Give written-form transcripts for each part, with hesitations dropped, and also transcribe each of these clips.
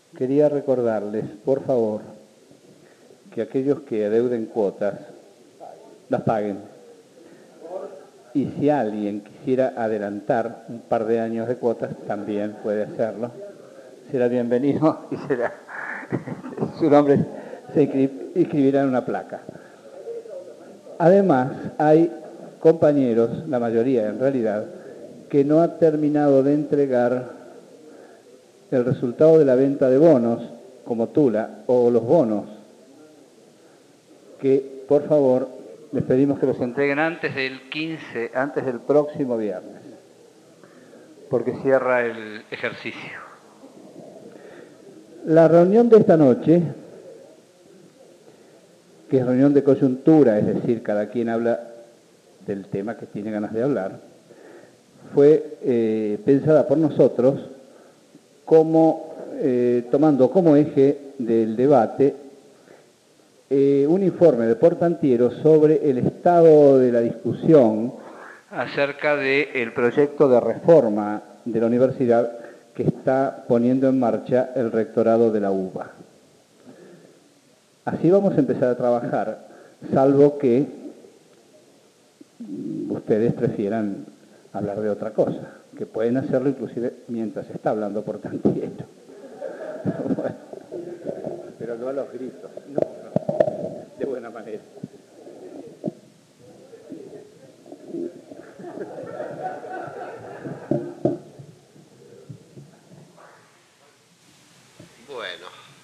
Quería recordarles, por favor, que aquellos que adeuden cuotas las paguen. Y si alguien quisiera adelantar un par de años de cuotas, también puede hacerlo. Será bienvenido y será su nombre se inscribirá en una placa. Además, hay compañeros, la mayoría en realidad, que no ha terminado de entregar el resultado de la venta de bonos, como Tula, o los bonos, que por favor les pedimos que los entreguen antes del 15, antes del próximo viernes, porque cierra el ejercicio. La reunión de esta noche, que es reunión de coyuntura, es decir, cada quien habla del tema que tiene ganas de hablar, fue pensada por nosotros como, tomando como eje del debate un informe de Portantiero sobre el estado de la discusión acerca del proyecto de reforma de la universidad que está poniendo en marcha el rectorado de la UBA. Así vamos a empezar a trabajar, salvo que ustedes prefieran hablar de otra cosa, que pueden hacerlo inclusive mientras está hablando Portantiero. Bueno, pero no a los gritos, no, de buena manera. Bueno,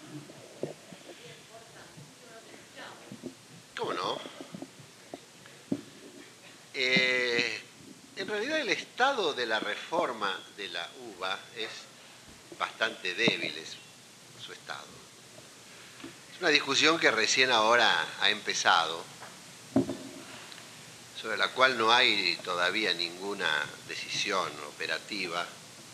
¿cómo no? En realidad el estado de la reforma de la UBA es bastante débil, es su estado. Es una discusión que recién ahora ha empezado, sobre la cual no hay todavía ninguna decisión operativa,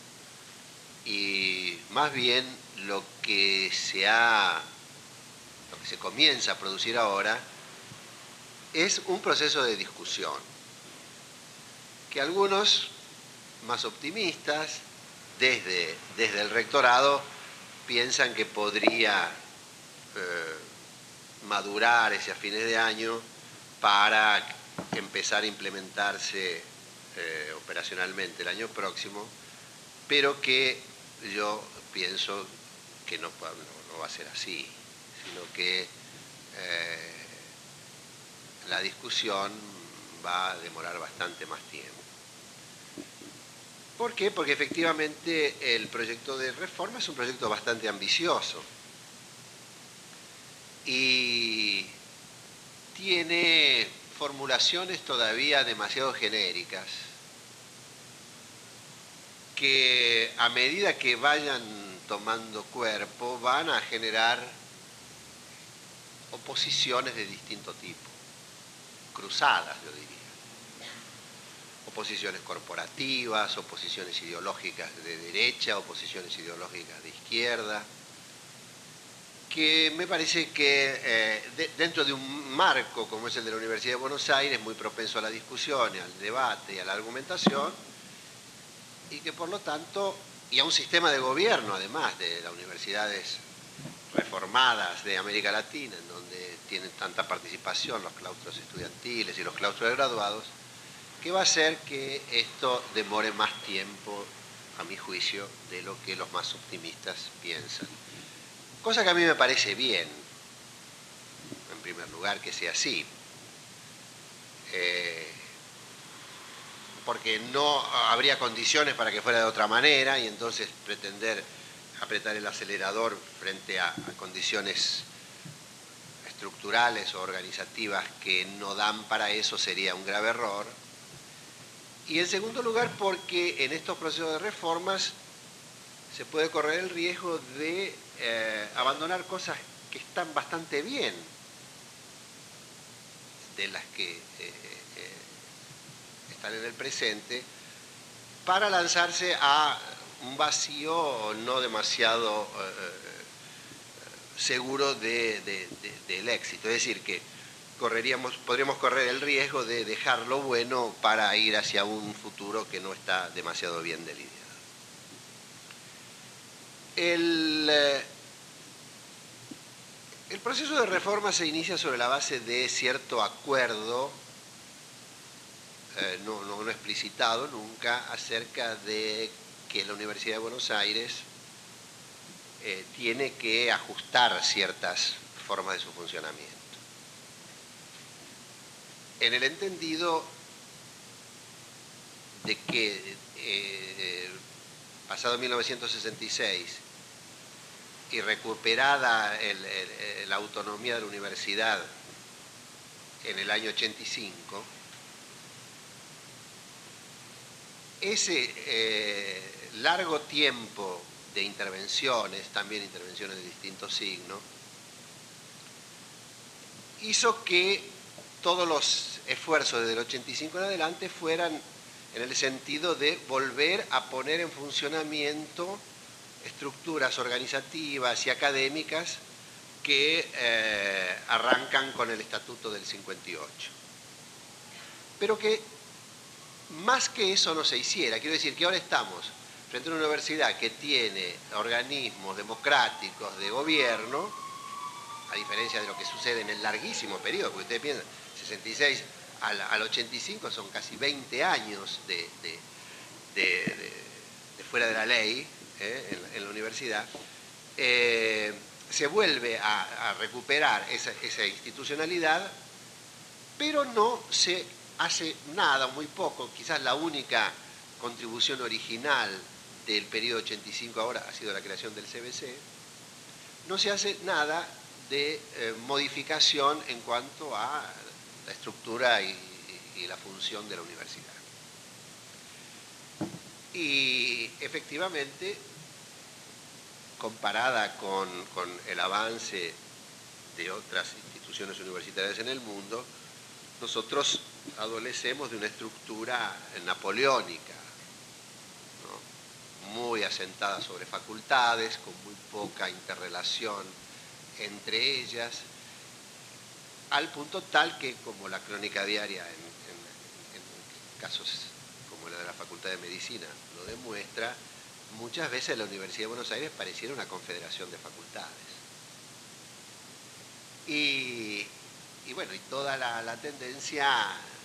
y más bien lo que se comienza a producir ahora es un proceso de discusión que algunos más optimistas desde el rectorado piensan que podría madurar hacia fines de año para empezar a implementarse operacionalmente el año próximo, pero que yo pienso que no va a ser así, sino que la discusión va a demorar bastante más tiempo. ¿Por qué? Porque efectivamente el proyecto de reforma es un proyecto bastante ambicioso y tiene formulaciones todavía demasiado genéricas que a medida que vayan tomando cuerpo van a generar oposiciones de distinto tipo, cruzadas yo diría. Oposiciones corporativas, oposiciones ideológicas de derecha, oposiciones ideológicas de izquierda, que me parece que dentro de un marco como es el de la Universidad de Buenos Aires, muy propenso a la discusión, al debate y a la argumentación, y que por lo tanto, y a un sistema de gobierno además de las universidades reformadas de América Latina, en donde tienen tanta participación los claustros estudiantiles y los claustros de graduados, que va a hacer que esto demore más tiempo, a mi juicio, de lo que los más optimistas piensan. Cosa que a mí me parece bien, en primer lugar, que sea así. Porque no habría condiciones para que fuera de otra manera y entonces pretender apretar el acelerador frente a condiciones estructurales o organizativas que no dan para eso sería un grave error. Y en segundo lugar, porque en estos procesos de reformas se puede correr el riesgo de abandonar cosas que están bastante bien, de las que están en el presente, para lanzarse a un vacío no demasiado seguro del éxito. Es decir, que podríamos correr el riesgo de dejar lo bueno para ir hacia un futuro que no está demasiado bien delineado. proceso de reforma se inicia sobre la base de cierto acuerdo, no explicitado nunca, acerca de que la Universidad de Buenos Aires tiene que ajustar ciertas formas de su funcionamiento. En el entendido de que pasado 1966 y recuperada la autonomía de la universidad en el año 85, ese largo tiempo de intervenciones, también intervenciones de distintos signos, hizo que todos los esfuerzos desde el 85 en adelante fueran en el sentido de volver a poner en funcionamiento estructuras organizativas y académicas que arrancan con el Estatuto del 58. Pero que más que eso no se hiciera. Quiero decir que ahora estamos frente a una universidad que tiene organismos democráticos de gobierno, a diferencia de lo que sucede en el larguísimo periodo, porque ustedes piensan, 66 al 85 son casi 20 años de fuera de la ley en la universidad, se vuelve a recuperar esa institucionalidad, pero no se hace nada, muy poco. Quizás la única contribución original del periodo 85 ahora ha sido la creación del CBC. No se hace nada de modificación en cuanto a la estructura y la función de la universidad. Y efectivamente, comparada con el avance de otras instituciones universitarias en el mundo, nosotros adolecemos de una estructura napoleónica, ¿no? Muy asentada sobre facultades, con muy poca interrelación entre ellas, al punto tal que, como la crónica diaria en casos como la de la Facultad de Medicina lo demuestra, muchas veces la Universidad de Buenos Aires pareciera una confederación de facultades. Y bueno, y toda la tendencia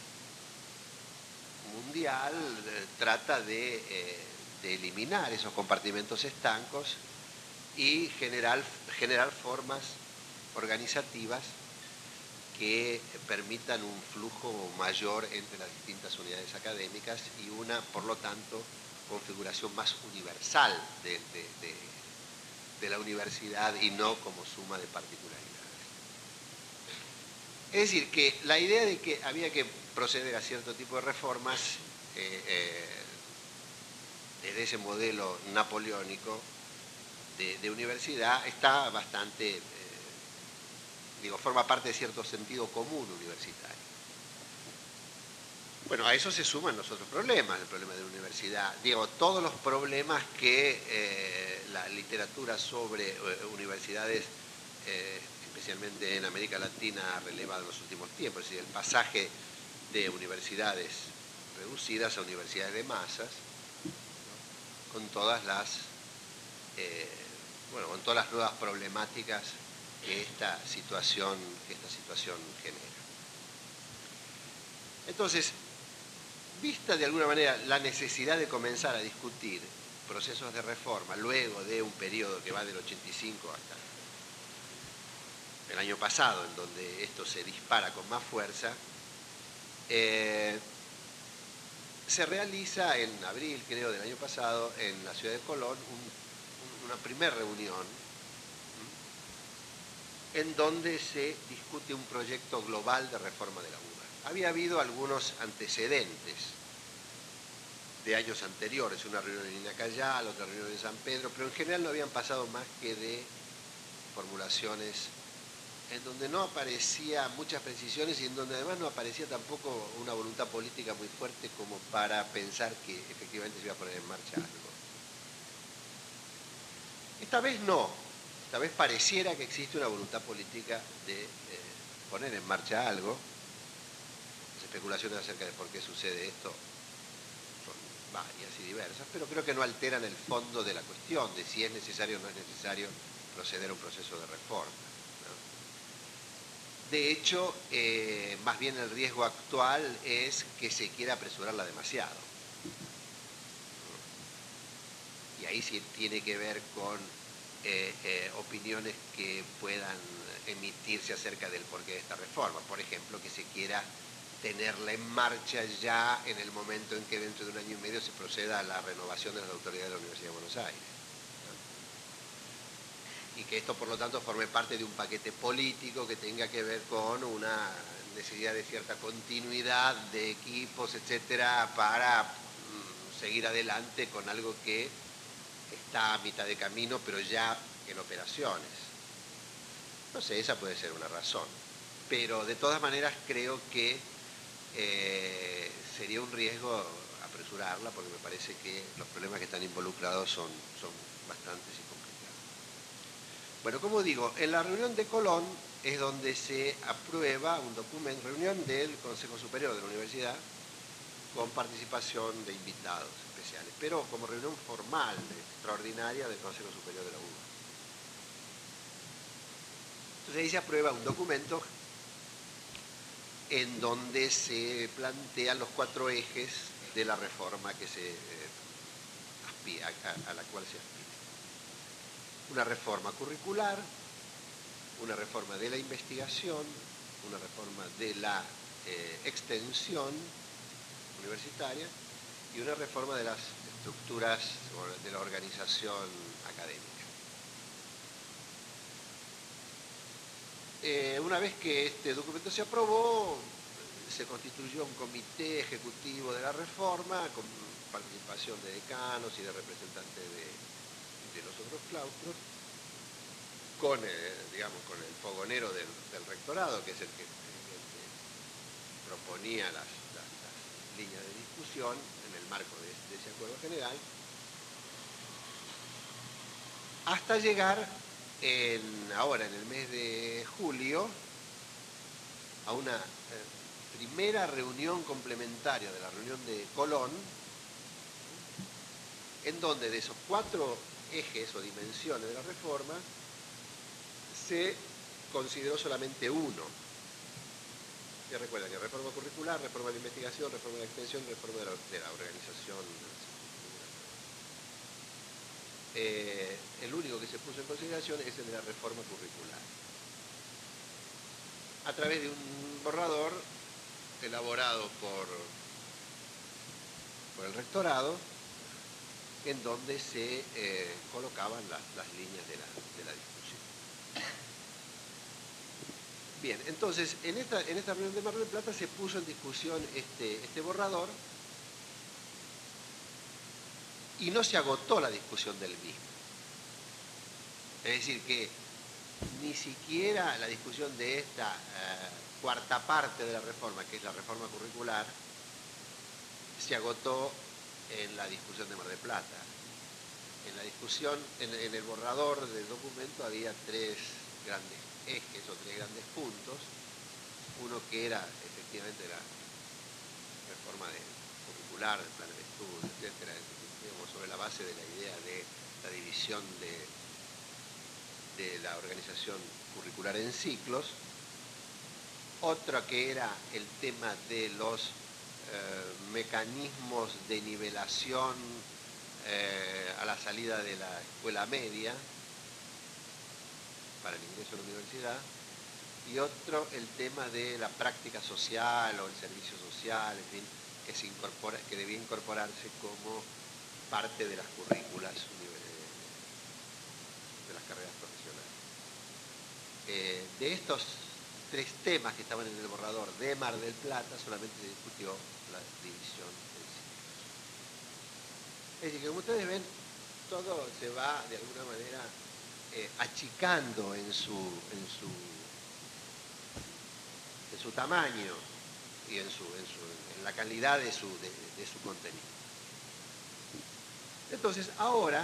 mundial trata de eliminar esos compartimentos estancos y generar formas organizativas que permitan un flujo mayor entre las distintas unidades académicas y una, por lo tanto, configuración más universal de la universidad y no como suma de particularidades. Es decir, que la idea de que había que proceder a cierto tipo de reformas desde ese modelo napoleónico de universidad está bastante, forma parte de cierto sentido común universitario. Bueno, a eso se suman los otros problemas, el problema de la universidad, todos los problemas que la literatura sobre universidades, especialmente en América Latina, ha relevado en los últimos tiempos, es decir, el pasaje de universidades reducidas a universidades de masas, ¿no? Con todas las nuevas problemáticas que esta situación genera. Entonces, vista de alguna manera la necesidad de comenzar a discutir procesos de reforma luego de un periodo que va del 85 hasta el año pasado, en donde esto se dispara con más fuerza, se realiza en abril, creo, del año pasado, en la ciudad de Colón, una primera reunión en donde se discute un proyecto global de reforma de la UBA. Había habido algunos antecedentes de años anteriores, una reunión en Inacayal, otra reunión en San Pedro, pero en general no habían pasado más que de formulaciones en donde no aparecía muchas precisiones y en donde además no aparecía tampoco una voluntad política muy fuerte como para pensar que efectivamente se iba a poner en marcha algo. Esta vez no, esta vez pareciera que existe una voluntad política de poner en marcha algo. Las especulaciones acerca de por qué sucede esto son varias y diversas, pero creo que no alteran el fondo de la cuestión de si es necesario o no es necesario proceder a un proceso de reforma, ¿no? De hecho, más bien el riesgo actual es que se quiera apresurarla demasiado. Y ahí sí tiene que ver con opiniones que puedan emitirse acerca del porqué de esta reforma. Por ejemplo, que se quiera tenerla en marcha ya en el momento en que dentro de un año y medio se proceda a la renovación de las autoridades de la Universidad de Buenos Aires. Y que esto, por lo tanto, forme parte de un paquete político que tenga que ver con una necesidad de cierta continuidad de equipos, etcétera, para seguir adelante con algo que está a mitad de camino, pero ya en operaciones. No sé, esa puede ser una razón. Pero de todas maneras creo que sería un riesgo apresurarla, porque me parece que los problemas que están involucrados son bastantes y complicados. Bueno, como digo, en la reunión de Colón es donde se aprueba un documento, reunión del Consejo Superior de la Universidad, con participación de invitados especiales, pero como reunión formal, extraordinaria del Consejo Superior de la UBA. Entonces ahí se aprueba un documento en donde se plantean los 4 ejes de la reforma que a la cual se aspira. Una reforma curricular, una reforma de la investigación, una reforma de la extensión universitaria y una reforma de las estructuras de la organización académica. Una vez que este documento se aprobó, se constituyó un comité ejecutivo de la reforma con participación de decanos y de representantes de los otros claustros, con el fogonero del rectorado, que es el que proponía las líneas de discusión en el marco de ese acuerdo general, hasta llegar ahora en el mes de julio a una primera reunión complementaria de la reunión de Colón, en donde de esos 4 ejes o dimensiones de la reforma se consideró solamente uno. Ya recuerdan que reforma curricular, reforma de la investigación, reforma de la extensión, reforma de la organización. El único que se puso en consideración es el de la reforma curricular, a través de un borrador elaborado por el rectorado, en donde se colocaban las líneas de la discusión. Bien, entonces, en esta reunión de Mar del Plata se puso en discusión este borrador y no se agotó la discusión del mismo. Es decir, que ni siquiera la discusión de esta cuarta parte de la reforma, que es la reforma curricular, se agotó en la discusión de Mar del Plata. En la discusión, en el borrador del documento había 3 grandes ejes o 3 grandes puntos. Uno que era efectivamente la reforma curricular, del plan de estudio, etcétera, digamos, sobre la base de la idea de la división de la organización curricular en ciclos. Otra que era el tema de los mecanismos de nivelación a la salida de la escuela media para el ingreso a la universidad, y otro el tema de la práctica social o el servicio social, en fin, que debía incorporarse como parte de las currículas de las carreras profesionales. De estos 3 temas que estaban en el borrador de Mar del Plata, solamente se discutió la división del ciclo. Es decir, que como ustedes ven, todo se va de alguna manera achicando en su tamaño y en la calidad de su contenido. Entonces, ahora,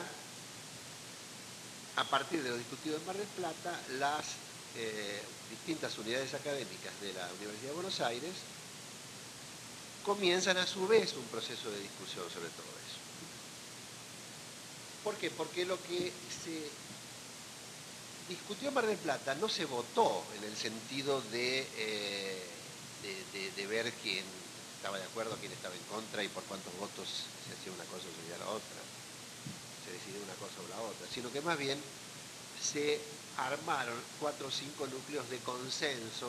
a partir de lo discutido en Mar del Plata, las distintas unidades académicas de la Universidad de Buenos Aires comienzan a su vez un proceso de discusión sobre todo eso. ¿Por qué? Porque lo que se discutió en Mar del Plata, no se votó en el sentido de ver quién estaba de acuerdo, quién estaba en contra y por cuántos votos se hacía una cosa o se hacía la otra, se decidió una cosa o la otra, sino que más bien se armaron 4 o 5 núcleos de consenso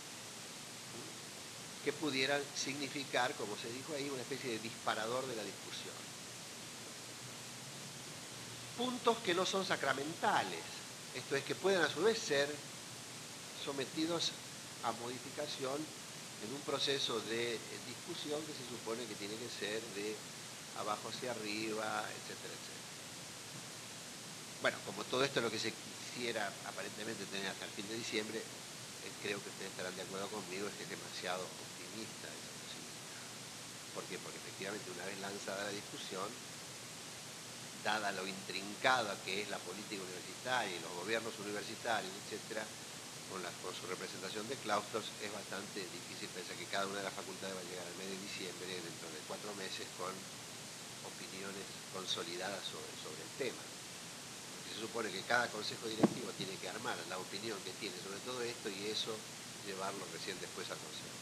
que pudieran significar, como se dijo ahí, una especie de disparador de la discusión. Puntos que no son sacramentales, esto es, que pueden a su vez ser sometidos a modificación en un proceso de discusión que se supone que tiene que ser de abajo hacia arriba, etcétera, etcétera. Bueno, como todo esto es lo que se quisiera aparentemente tener hasta el fin de diciembre, creo que ustedes estarán de acuerdo conmigo, es que es demasiado optimista esa posibilidad. ¿Por qué? Porque efectivamente una vez lanzada la discusión, dada lo intrincada que es la política universitaria y los gobiernos universitarios, etcétera, con su representación de claustros, es bastante difícil pensar que cada una de las facultades va a llegar al mes de diciembre, dentro de 4 meses, con opiniones consolidadas sobre el tema. Porque se supone que cada consejo directivo tiene que armar la opinión que tiene sobre todo esto y eso llevarlo recién después al consejo.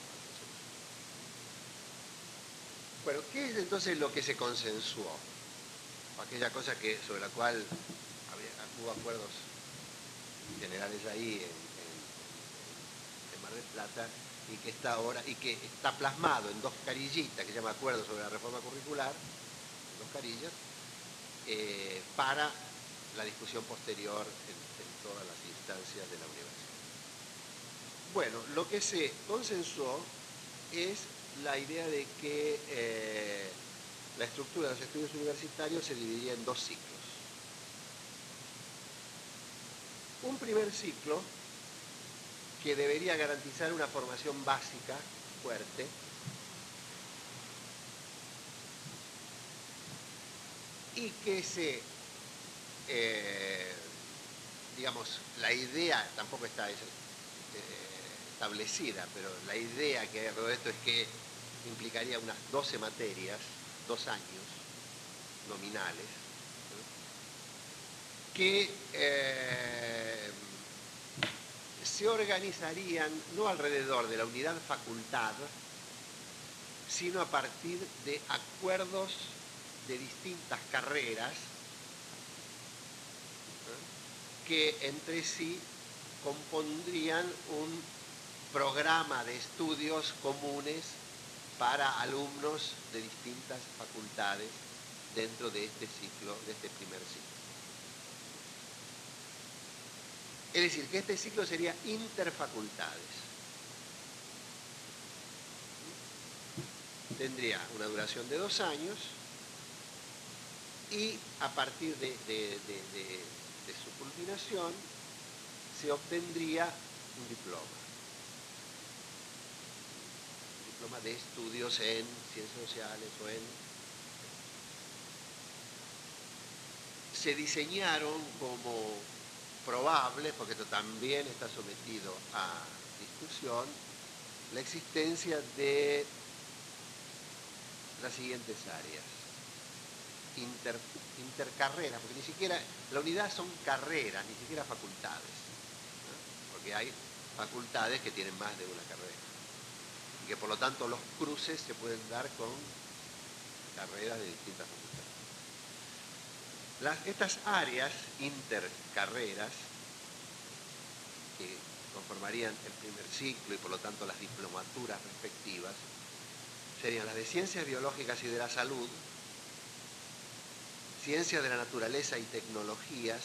Bueno, ¿qué es entonces lo que se consensuó? Aquella cosa sobre la cual hubo acuerdos generales ahí en Mar del Plata y que está ahora y que está plasmado en 2 carillitas que se llama Acuerdo sobre la Reforma Curricular, 2 carillas, para la discusión posterior en todas las instancias de la universidad. Bueno, lo que se consensuó es la idea de que la estructura de los estudios universitarios se dividía en 2 ciclos. Un primer ciclo que debería garantizar una formación básica fuerte, y que digamos, la idea tampoco está establecida, pero la idea que hay alrededor de esto es que implicaría unas 12 materias, 2 años nominales, ¿no? Que se organizarían no alrededor de la unidad facultad, sino a partir de acuerdos de distintas carreras, ¿no?, que entre sí compondrían un programa de estudios comunes para alumnos de distintas facultades dentro de este ciclo, de este primer ciclo. Es decir, que este ciclo sería interfacultades. Tendría una duración de 2 años y a partir de su culminación se obtendría un diploma. Un diploma de estudios en ciencias sociales o en... Se diseñaron como probable, porque esto también está sometido a discusión, la existencia de las siguientes áreas. Intercarreras, porque ni siquiera, la unidad son carreras, ni siquiera facultades, ¿no? Porque hay facultades que tienen más de una carrera, y que por lo tanto los cruces se pueden dar con carreras de distintas facultades. Estas áreas intercarreras, que conformarían el primer ciclo y por lo tanto las diplomaturas respectivas, serían las de Ciencias Biológicas y de la Salud, Ciencias de la Naturaleza y Tecnologías,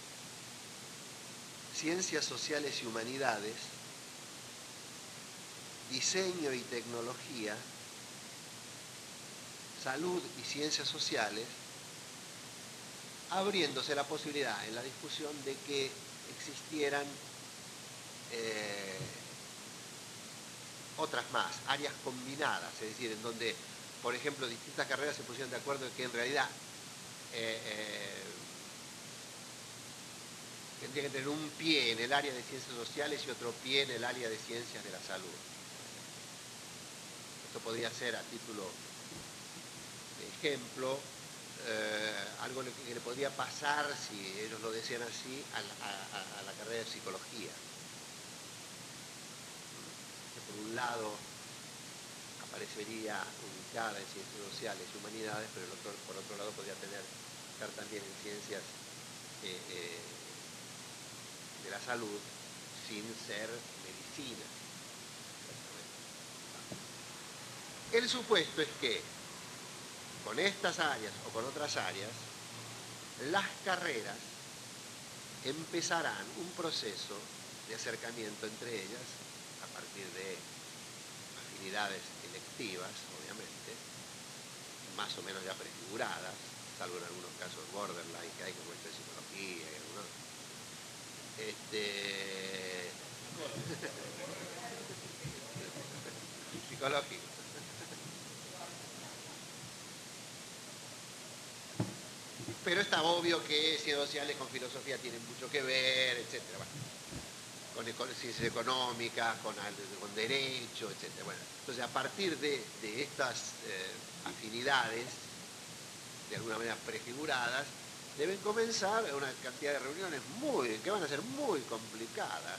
Ciencias Sociales y Humanidades, Diseño y Tecnología, Salud y Ciencias Sociales, abriéndose la posibilidad en la discusión de que existieran otras más, áreas combinadas, es decir, en donde, por ejemplo, distintas carreras se pusieron de acuerdo en que en realidad tendría que tener un pie en el área de ciencias sociales y otro pie en el área de ciencias de la salud. Esto podría ser, a título de ejemplo, algo que le podría pasar, si ellos lo desean así, a la carrera de psicología. Que por un lado aparecería ubicada en ciencias sociales y humanidades, pero por otro lado podría estar también en ciencias de la salud sin ser medicina. El supuesto es que con estas áreas o con otras áreas, las carreras empezarán un proceso de acercamiento entre ellas a partir de afinidades electivas, obviamente, más o menos ya prefiguradas, salvo en algunos casos borderline que hay como esta de psicología y algunos. Psicológico. Pero está obvio que ciencias sociales con filosofía tienen mucho que ver, etcétera. Bueno, con ciencias económicas, con derecho, etcétera. Bueno, entonces a partir de estas afinidades, de alguna manera prefiguradas, deben comenzar una cantidad de reuniones que van a ser muy complicadas,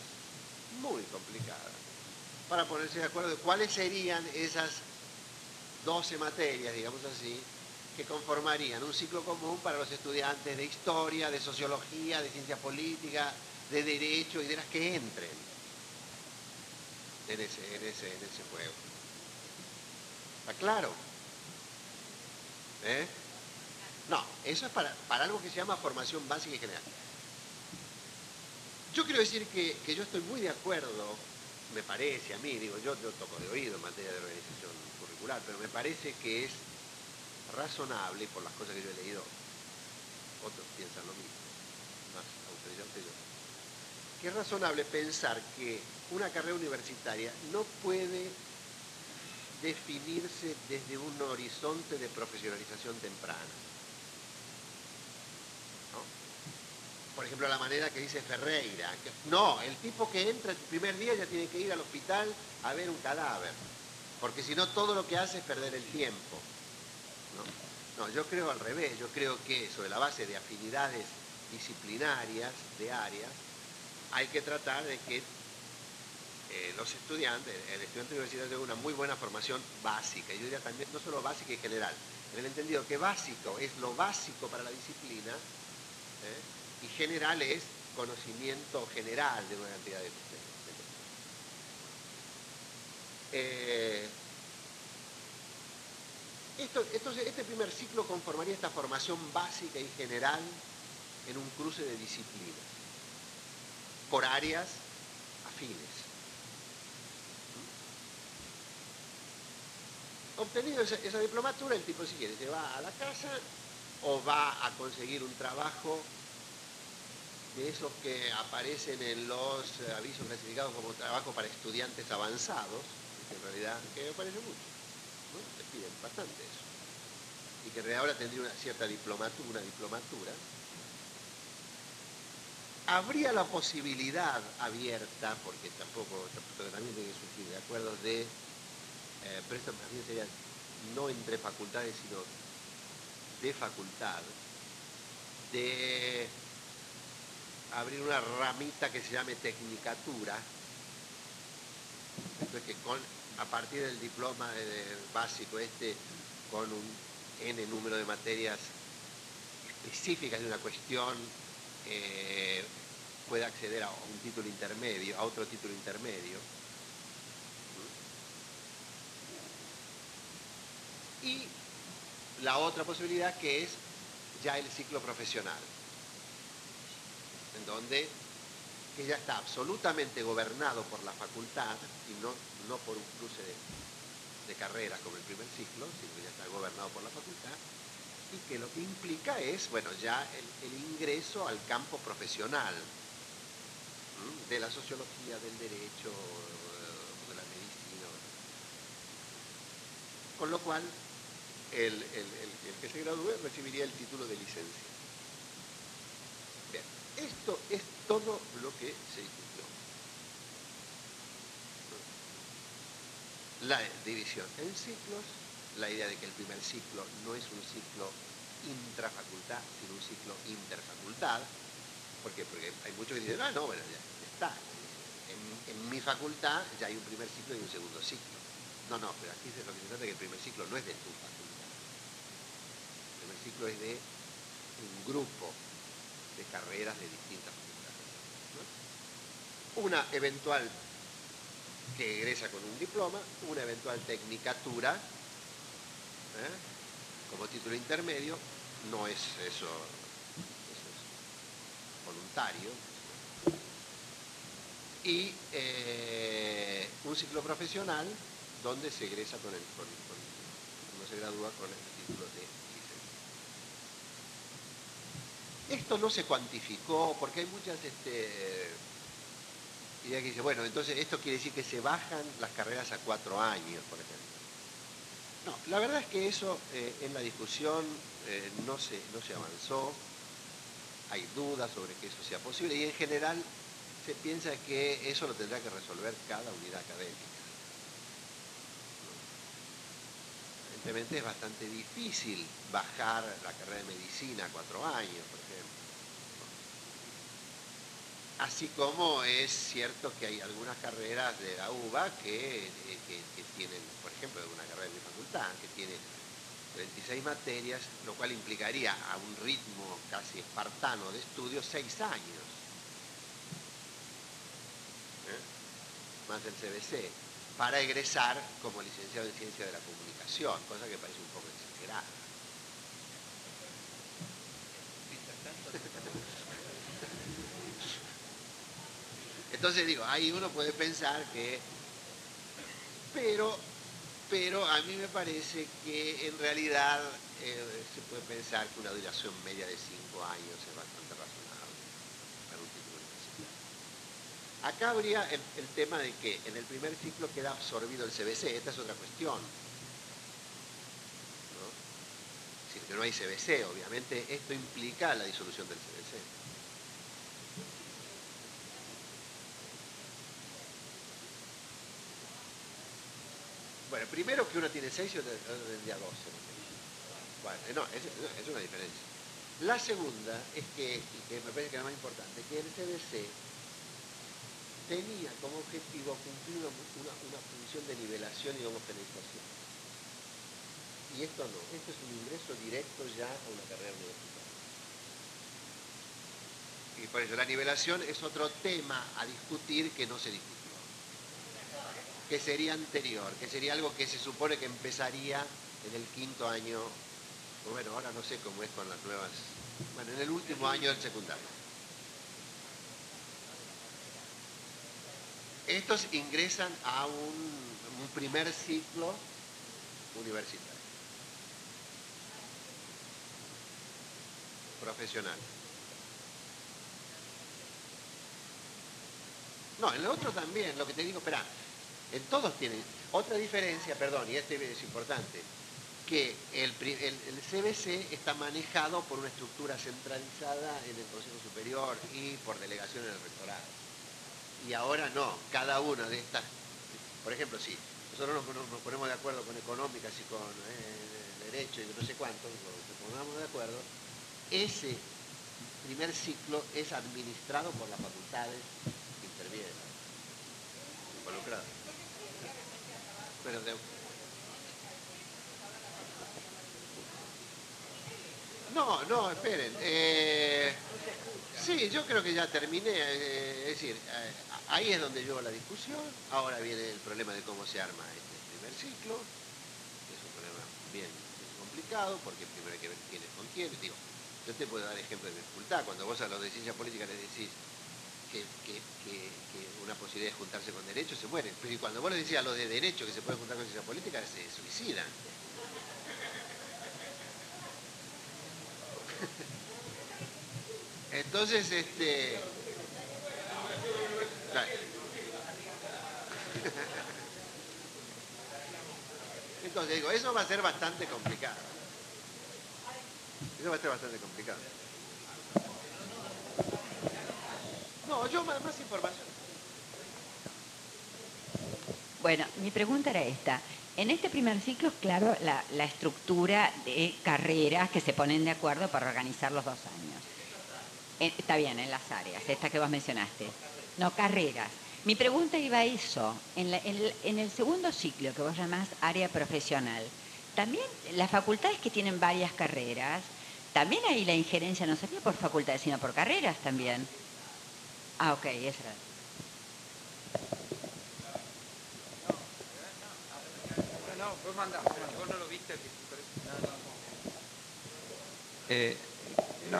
para ponerse de acuerdo de cuáles serían esas 12 materias, digamos así, que conformarían un ciclo común para los estudiantes de historia, de sociología, de ciencia política, de derecho y de las que entren en ese juego. ¿Está claro? No, eso es para algo que se llama formación básica y general. Yo quiero decir que yo estoy muy de acuerdo, me parece a mí, digo, yo toco de oído en materia de organización curricular, pero me parece que es razonable, por las cosas que yo he leído, otros piensan lo mismo, más autorizados que yo, que es razonable pensar que una carrera universitaria no puede definirse desde un horizonte de profesionalización temprana. ¿No? Por ejemplo, la manera que dice Ferreira, que no, el tipo que entra el primer día ya tiene que ir al hospital a ver un cadáver, porque si no todo lo que hace es perder el tiempo. No, yo creo al revés, yo creo que sobre la base de afinidades disciplinarias, de áreas, hay que tratar de que los estudiantes, el estudiante universitario tenga una muy buena formación básica, yo diría también, no solo básica y general, en el entendido que básico es lo básico para la disciplina, y general es conocimiento general de una cantidad de entonces, este primer ciclo conformaría esta formación básica y general en un cruce de disciplinas, por áreas afines. Obtenido esa diplomatura, el tipo si quiere se va a la casa o va a conseguir un trabajo de esos que aparecen en los avisos clasificados como trabajo para estudiantes avanzados, que en realidad que me parece mucho, ¿no? Les piden bastante eso. Y que en realidad ahora tendría una cierta diplomatura, habría la posibilidad abierta, porque tampoco también tiene que surgir de acuerdos pero esto también sería no entre facultades, sino de facultad, de abrir una ramita que se llame tecnicatura, entonces que a partir del diploma básico con un N número de materias específicas de una cuestión, puede acceder a un título intermedio, a otro título intermedio. Y la otra posibilidad que es ya el ciclo profesional, en donde que ya está absolutamente gobernado por la facultad y no por un cruce de carreras como el primer ciclo, sino que ya está gobernado por la facultad, y que lo que implica es, bueno, ya el ingreso al campo profesional de la sociología, del derecho, de la medicina. Con lo cual, el que se gradúe recibiría el título de licencia. Bien, esto es todo lo que se discutió. La división en ciclos, la idea de que el primer ciclo no es un ciclo intrafacultad, sino un ciclo interfacultad. ¿Por qué? Porque hay muchos que dicen, ah, no, bueno, ya está. En mi facultad ya hay un primer ciclo y un segundo ciclo. No, no, pero aquí lo que se trata es que el primer ciclo no es de tu facultad. El primer ciclo es de un grupo de carreras de distintas facultades, ¿no? Una eventual que egresa con un diploma, una eventual tecnicatura, como título intermedio, no es eso es voluntario, y un ciclo profesional donde se egresa uno se gradúa con el título de licenciado. Esto no se cuantificó porque hay muchas ideas que dicen, bueno, entonces esto quiere decir que se bajan las carreras a 4 años, por ejemplo. No, la verdad es que eso en la discusión no se avanzó, hay dudas sobre que eso sea posible y en general se piensa que eso lo tendrá que resolver cada unidad académica. Evidentemente es bastante difícil bajar la carrera de medicina a 4 años, por ejemplo. Así como es cierto que hay algunas carreras de la UBA que tienen, por ejemplo, una carrera de mi facultad, que tiene 36 materias, lo cual implicaría a un ritmo casi espartano de estudio 6 años. Más el CBC, para egresar como licenciado en Ciencia de la Comunicación, cosa que parece un poco exagerada. Entonces digo, ahí uno puede pensar que, pero a mí me parece que en realidad se puede pensar que una duración media de 5 años es bastante razonable para un título universitario. Acá habría el tema de que en el primer ciclo queda absorbido el CBC, esta es otra cuestión. ¿No? Es decir, que no hay CBC, obviamente esto implica la disolución del CBC. Bueno, primero que uno tiene 6 y otro tendría 12. Bueno, no, es una diferencia. La segunda es que, y que me parece que es la más importante, que el CBC tenía como objetivo cumplir una función de nivelación y homogeneización. Y esto no, esto es un ingreso directo ya a una carrera universitaria. Y por eso la nivelación es otro tema a discutir que no se discutió. Que sería anterior, que sería algo que se supone que empezaría en el 5.º año, bueno, ahora no sé cómo es con las nuevas, bueno, en el último año del secundario. Estos ingresan a un primer ciclo universitario, profesional. No, en el otro también, lo que te digo, espera, en todos tienen. Otra diferencia, perdón, y este es importante, que el CBC está manejado por una estructura centralizada en el Consejo Superior y por delegación en el rectorado. Y ahora no, cada una de estas, por ejemplo, si nosotros nos ponemos de acuerdo con económicas y con derecho y no sé cuánto, nos ponemos de acuerdo, ese primer ciclo es administrado por las facultades que intervienen, involucradas. Pero no, esperen. Sí, yo creo que ya terminé. Es decir, ahí es donde llevo la discusión. Ahora viene el problema de cómo se arma este primer ciclo. Es un problema bien complicado porque primero hay que ver quiénes con quiénes. Digo, yo te puedo dar ejemplo de mi facultad. Cuando vos a los de ciencia política les decís que una posibilidad de juntarse con derecho, se mueren. Pero cuando vos les decís a los de derecho que se pueden juntar con ciencia política, se suicidan. Entonces, entonces digo, eso va a ser bastante complicado. Eso va a ser bastante complicado. No, yo más información. Bueno, mi pregunta era esta. En este primer ciclo, claro, la estructura de carreras que se ponen de acuerdo para organizar los 2 años. Está bien, en las áreas, esta que vos mencionaste. No, carreras. Mi pregunta iba a eso. En el segundo ciclo, que vos llamás área profesional, también las facultades que tienen varias carreras, también ahí la injerencia no sería por facultades, sino por carreras también. Ah, ok, esa era. No, vos mandás, vos no lo viste. No.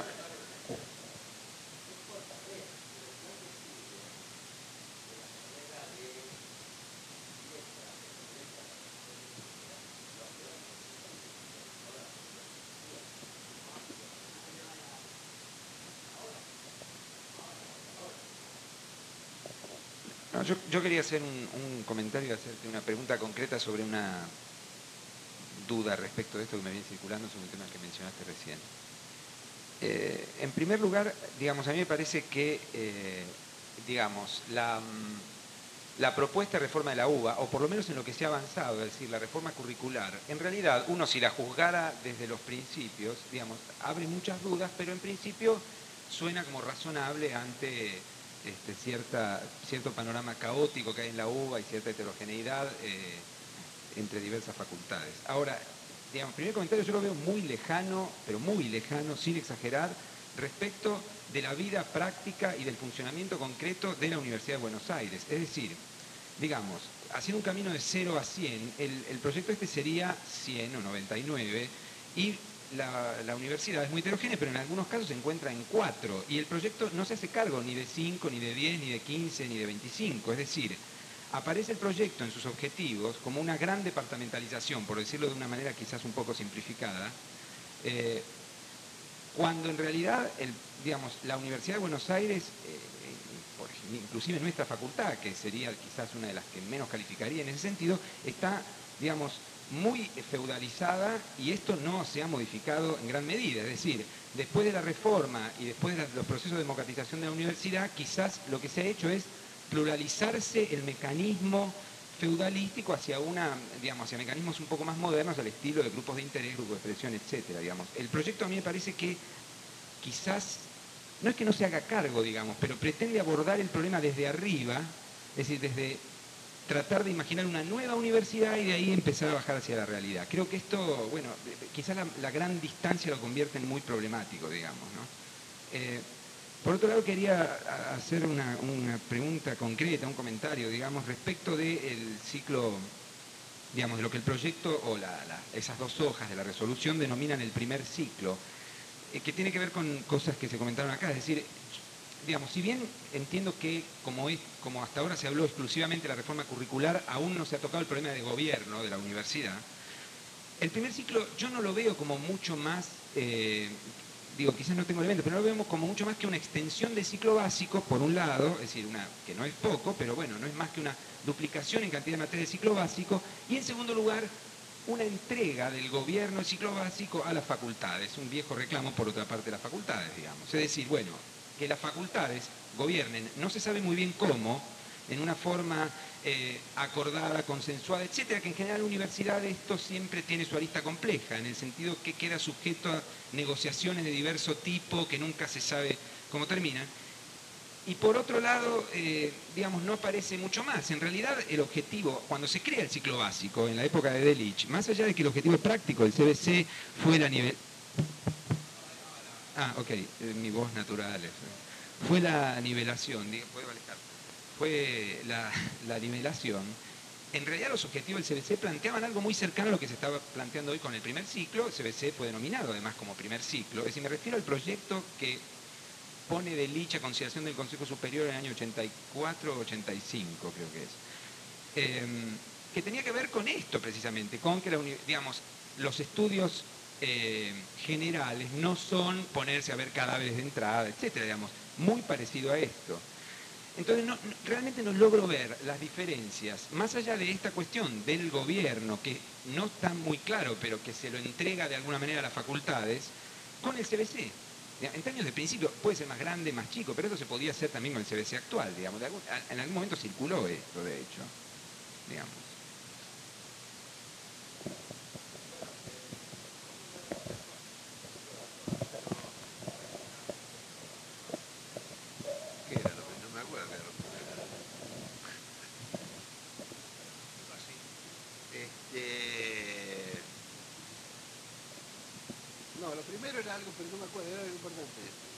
No, yo quería hacer un comentario, hacerte una pregunta concreta sobre una duda respecto de esto que me viene circulando sobre el tema que mencionaste recién. En primer lugar, digamos, a mí me parece que, digamos, la propuesta de reforma de la UBA, o por lo menos en lo que se ha avanzado, es decir, la reforma curricular, en realidad, uno si la juzgara desde los principios, digamos, abre muchas dudas, pero en principio suena como razonable ante cierto panorama caótico que hay en la UBA y cierta heterogeneidad entre diversas facultades. Ahora, digamos, primer comentario, yo lo veo muy lejano, pero muy lejano, sin exagerar, respecto de la vida práctica y del funcionamiento concreto de la Universidad de Buenos Aires. Es decir, digamos, haciendo un camino de 0 a 100, el proyecto este sería 100 o 99, y la universidad es muy heterogénea, pero en algunos casos se encuentra en 4, y el proyecto no se hace cargo ni de 5, ni de 10, ni de 15, ni de 25, es decir, aparece el proyecto en sus objetivos como una gran departamentalización, por decirlo de una manera quizás un poco simplificada, cuando en realidad, digamos, la Universidad de Buenos Aires, inclusive nuestra facultad, que sería quizás una de las que menos calificaría en ese sentido, está, digamos, muy feudalizada, y esto no se ha modificado en gran medida. Es decir, después de la reforma y después de los procesos de democratización de la universidad, quizás lo que se ha hecho es pluralizarse el mecanismo feudalístico hacia hacia mecanismos un poco más modernos, al estilo de grupos de interés, grupos de presión, etcétera, digamos. El proyecto a mí me parece que quizás, no es que no se haga cargo, digamos, pero pretende abordar el problema desde arriba, es decir, desde tratar de imaginar una nueva universidad y de ahí empezar a bajar hacia la realidad. Creo que esto, bueno, quizás la gran distancia lo convierte en muy problemático, digamos, ¿no? Por otro lado, quería hacer una pregunta concreta, un comentario, digamos, respecto del ciclo, digamos, de lo que el proyecto o esas 2 hojas de la resolución denominan el primer ciclo, que tiene que ver con cosas que se comentaron acá. Es decir, digamos, si bien entiendo que como hasta ahora se habló exclusivamente de la reforma curricular, aún no se ha tocado el problema de gobierno de la universidad, el primer ciclo yo no lo veo como mucho más, quizás no tengo elementos, pero no lo vemos como mucho más que una extensión del ciclo básico, por un lado, es decir, que no es poco, pero bueno, no es más que una duplicación en cantidad de materia del ciclo básico, y en segundo lugar, una entrega del gobierno del ciclo básico a las facultades, un viejo reclamo por otra parte de las facultades, digamos. Es decir, bueno, que las facultades gobiernen, no se sabe muy bien cómo, en una forma acordada, consensuada, etcétera, que en general la universidad esto siempre tiene su arista compleja, en el sentido que queda sujeto a negociaciones de diverso tipo que nunca se sabe cómo terminan. Y por otro lado, digamos, no aparece mucho más. En realidad, el objetivo, cuando se crea el ciclo básico, en la época de Delitzsch, más allá de que el objetivo práctico del CBC fue la nivel... Ah, ok, mi voz natural. Fue la nivelación, ¿puedo alejar? Fue la nivelación. En realidad los objetivos del CBC planteaban algo muy cercano a lo que se estaba planteando hoy con el primer ciclo. El CBC fue denominado además como primer ciclo. Es decir, me refiero al proyecto que pone Delitzsch a consideración del Consejo Superior en el año 84 o 85, creo que es. Que tenía que ver con esto precisamente, con que digamos, los estudios generales no son ponerse a ver cadáveres de entrada, etcétera, digamos, muy parecido a esto. Entonces, realmente no logro ver las diferencias, más allá de esta cuestión del gobierno, que no está muy claro, pero que se lo entrega de alguna manera a las facultades, con el CBC. En términos de principio, puede ser más grande, más chico, pero eso se podía hacer también con el CBC actual, digamos. En algún momento circuló esto, de hecho, digamos. pero no me acuerdo, era algo importante.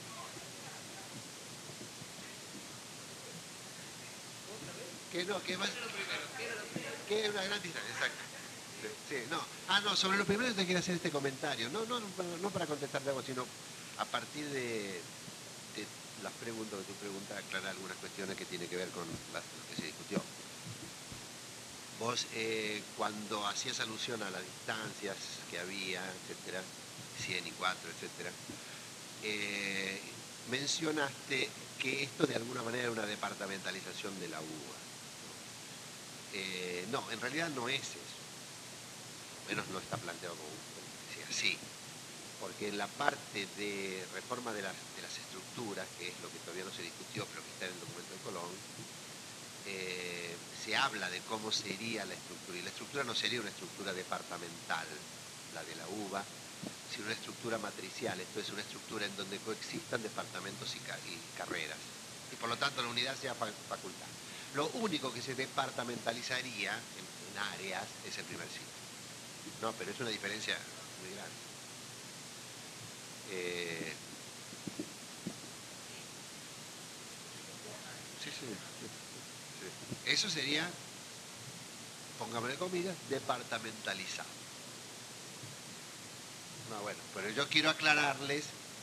Que no, que más... Que es una gran distancia, exacto. Sí, no. Ah, no, sobre lo primero te quiero hacer este comentario. No para contestarte algo, sino a partir de las preguntas de tu pregunta, aclarar algunas cuestiones que tienen que ver con lo que se discutió. Vos, cuando hacías alusión a las distancias que había, etcétera, 100 y 4, etcétera, mencionaste que esto de alguna manera era una departamentalización de la UBA. No, en realidad no es eso. Menos no está planteado como que sea así. Porque en la parte de reforma de las estructuras, que es lo que todavía no se discutió, pero que está en el documento de Colón, se habla de cómo sería la estructura. Y la estructura no sería una estructura departamental, la de la UBA, sino una estructura matricial. Esto es una estructura en donde coexistan departamentos y carreras. Y por lo tanto la unidad sea facultad. Lo único que se departamentalizaría en áreas es el primer ciclo. No, pero es una diferencia muy grande. Sí. Eso sería, pongámosle comillas, departamentalizado. No, bueno, pero yo quiero aclararles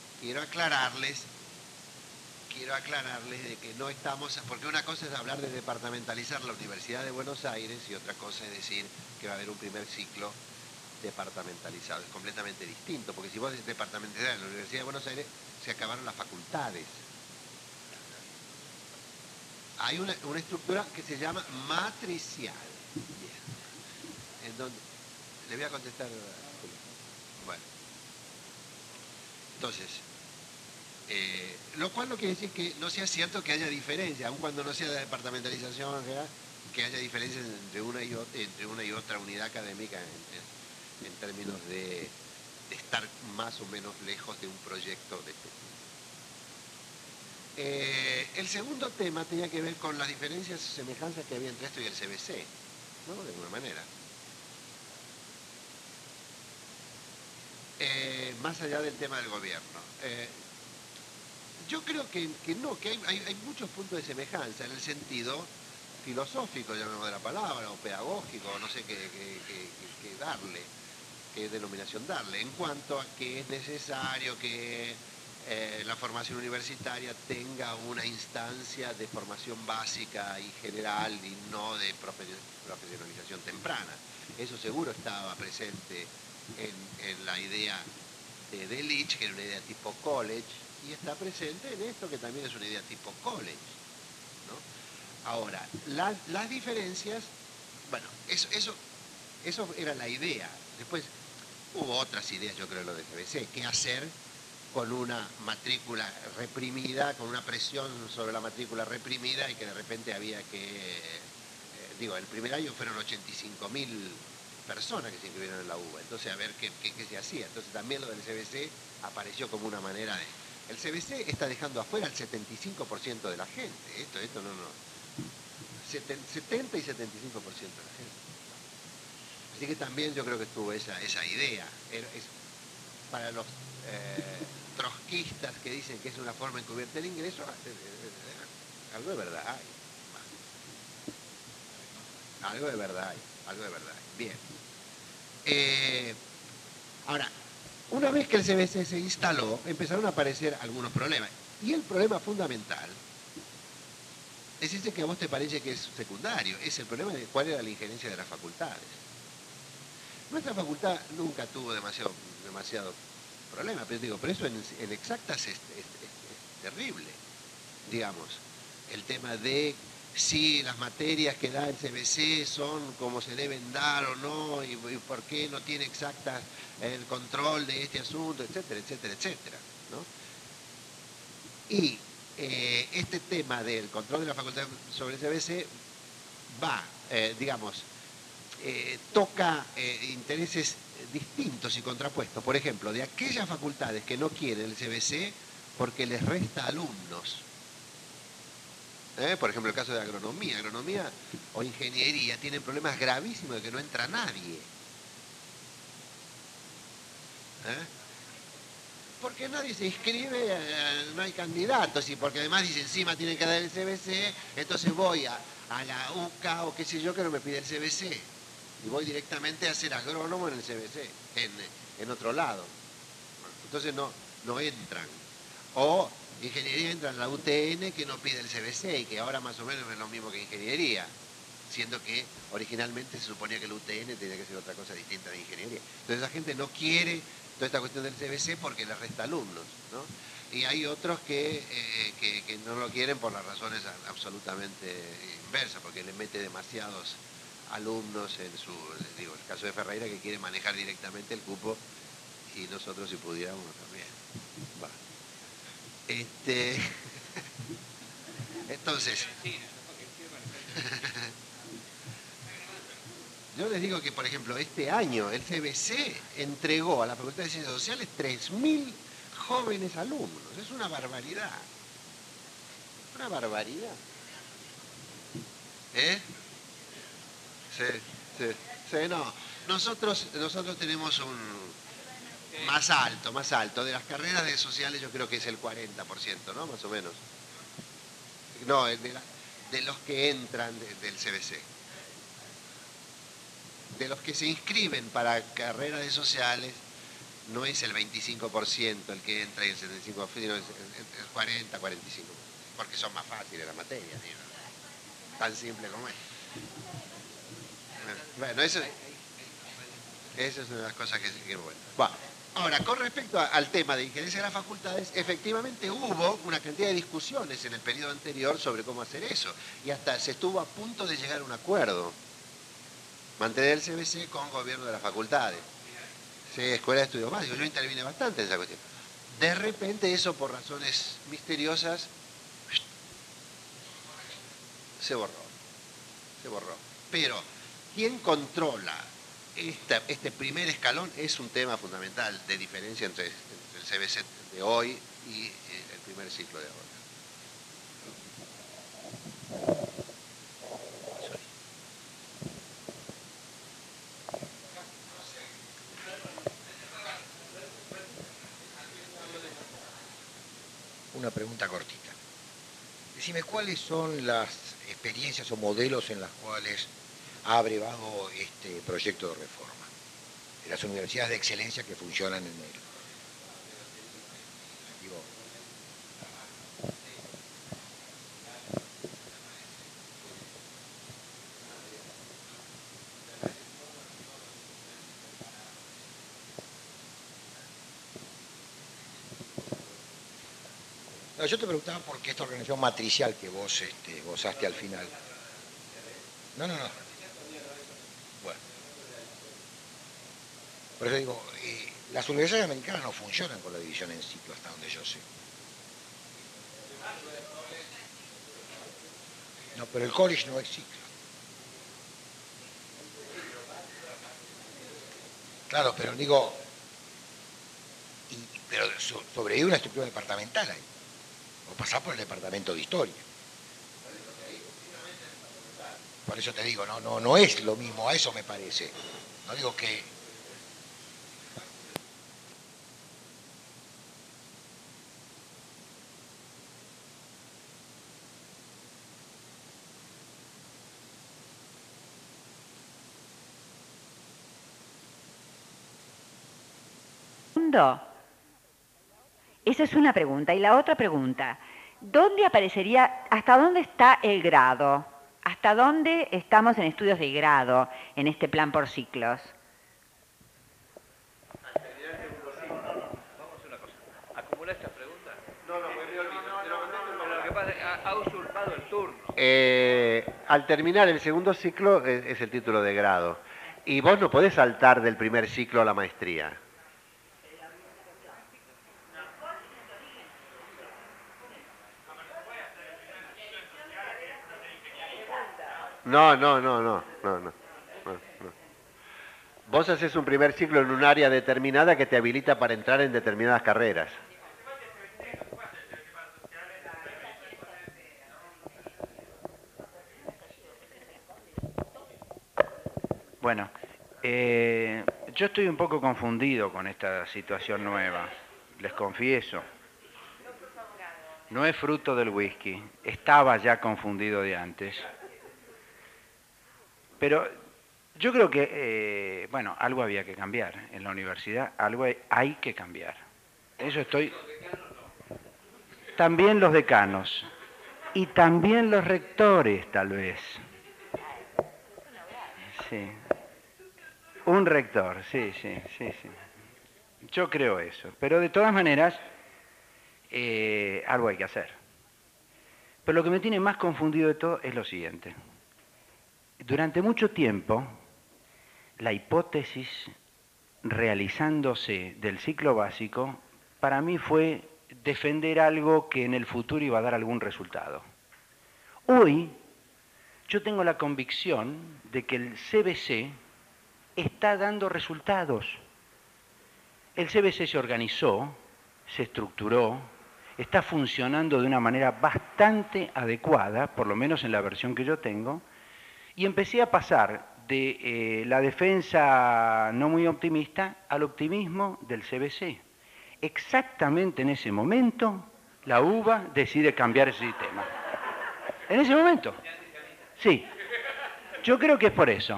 de que no estamos, porque una cosa es hablar de departamentalizar la Universidad de Buenos Aires y otra cosa es decir que va a haber un primer ciclo departamentalizado. Es completamente distinto, porque si vos departamentalizás en la Universidad de Buenos Aires, se acabaron las facultades. Hay una estructura que se llama matricial. Bien. En donde, le voy a contestar. Bueno. Entonces, lo cual no quiere decir que no sea cierto que haya diferencia, aun cuando no sea de departamentalización, que haya diferencias entre una y otra unidad académica en términos de estar más o menos lejos de un proyecto de este tipo. El segundo tema tenía que ver con las diferencias y semejanzas que había entre esto y el CBC, ¿no? De alguna manera. Más allá del tema del gobierno. Yo creo que no, que hay muchos puntos de semejanza en el sentido filosófico, llamemos de la palabra, o pedagógico, no sé qué darle, qué denominación darle, en cuanto a que es necesario que la formación universitaria tenga una instancia de formación básica y general y no de profesionalización temprana. Eso seguro estaba presente en la idea de Delitzsch, que era una idea tipo college, y está presente en esto que también es una idea tipo college, ¿no? Ahora, las diferencias, bueno, eso era la idea. Después hubo otras ideas, yo creo, lo de CBC, qué hacer con una matrícula reprimida, con una presión sobre la matrícula reprimida y que de repente había que, el primer año fueron 85.000 personas que se inscribieron en la UBA, entonces a ver qué se hacía. Entonces también lo del CBC apareció como una manera de... El CBC está dejando afuera al 75% de la gente, esto no. 70 y 75% de la gente. Así que también yo creo que estuvo esa idea. Para los trotskistas que dicen que es una forma encubierta del ingreso, algo de verdad hay. Algo de verdad hay. Bien. Ahora, una vez que el CBC se instaló, empezaron a aparecer algunos problemas. Y el problema fundamental es ese que a vos te parece que es secundario. Es el problema de cuál era la injerencia de las facultades. Nuestra facultad nunca tuvo demasiado problema, pero eso en exactas es terrible. Digamos, el tema de si las materias que da el CBC son como se deben dar o no, y por qué no tiene exacta el control de este asunto, etcétera, etcétera, etcétera, ¿no? Y este tema del control de la facultad sobre el CBC va, toca intereses distintos y contrapuestos. Por ejemplo, de aquellas facultades que no quieren el CBC porque les resta alumnos. Por ejemplo, el caso de agronomía. Agronomía o ingeniería tienen problemas gravísimos de que no entra nadie. porque nadie se inscribe, no hay candidatos, y porque además dice encima tienen que dar el CBC, entonces voy a la UCA o qué sé yo que no me pide el CBC. Y voy directamente a ser agrónomo en el CBC, en otro lado. Entonces no entran. O ingeniería entra en la UTN que no pide el CBC y que ahora más o menos es lo mismo que ingeniería, siendo que originalmente se suponía que el UTN tenía que ser otra cosa distinta de ingeniería. Entonces la gente no quiere toda esta cuestión del CBC porque le resta alumnos, ¿no? Y hay otros que no lo quieren por las razones absolutamente inversas, porque le mete demasiados alumnos en su, digo, el caso de Ferreira que quiere manejar directamente el cupo y nosotros si pudiéramos también. Va. Entonces, yo les digo que, por ejemplo, este año el CBC entregó a la Facultad de Ciencias Sociales 3.000 jóvenes alumnos. Es una barbaridad. Una barbaridad. ¿Eh? Sí, no. Nosotros tenemos un más alto. De las carreras de sociales yo creo que es el 40%, ¿no? Más o menos. No, de los que entran del CBC. De los que se inscriben para carreras de sociales, no es el 25% el que entra y el 75%, sino es el 40, 45%, porque son más fáciles las materias, ¿no? Tan simple como es. Bueno, eso es una de las cosas que bueno. Bueno, ahora, con respecto al tema de injerencia de las facultades, efectivamente hubo una cantidad de discusiones en el periodo anterior sobre cómo hacer eso, y hasta se estuvo a punto de llegar a un acuerdo. Mantener el CBC con gobierno de las facultades. Sí, Escuela de Estudios Básicos. Yo intervine bastante en esa cuestión. De repente eso, por razones misteriosas, se borró. Pero, ¿quién controla este primer escalón? Es un tema fundamental de diferencia entre el CBC de hoy y el primer ciclo de ahora. Una pregunta cortita. Decime, ¿cuáles son las experiencias o modelos en las cuales ha abrevado este proyecto de reforma? De las universidades de excelencia que funcionan en él. Digo, no, yo te preguntaba por qué esta organización matricial que vos gozaste al final. No. Bueno. Por eso digo, las universidades americanas no funcionan con la división en ciclo, hasta donde yo sé. No, pero el college no es ciclo. Claro, pero digo, pero sobrevive una estructura departamental ahí. O pasás por el departamento de historia. Por eso te digo, no es lo mismo, a eso me parece. No digo que... Esa es una pregunta. Y la otra pregunta, ¿dónde aparecería, hasta dónde está el grado? ¿Hasta dónde estamos en estudios de grado en este plan por ciclos? Vamos a hacer una cosa. ¿Acumula estas preguntas? No, me olvido. Lo que pasa es que ha usurpado el turno. Al terminar el segundo ciclo es el título de grado. Y vos no podés saltar del primer ciclo a la maestría. No. Vos haces un primer ciclo en un área determinada que te habilita para entrar en determinadas carreras. Bueno, yo estoy un poco confundido con esta situación nueva. les confieso. No es fruto del whisky, estaba ya confundido de antes. Pero yo creo que, bueno, algo había que cambiar en la universidad, algo hay que cambiar. Eso estoy... También los decanos y también los rectores, tal vez. Sí. Un rector, sí. Yo creo eso. Pero de todas maneras, algo hay que hacer. Pero lo que me tiene más confundido de todo es lo siguiente. Durante mucho tiempo, la hipótesis realizándose del ciclo básico, para mí fue defender algo que en el futuro iba a dar algún resultado. Hoy, yo tengo la convicción de que el CBC está dando resultados. El CBC se organizó, se estructuró, está funcionando de una manera bastante adecuada, por lo menos en la versión que yo tengo, y empecé a pasar de la defensa no muy optimista al optimismo del CBC. Exactamente en ese momento, la UBA decide cambiar ese sistema. En ese momento. Sí. Yo creo que es por eso.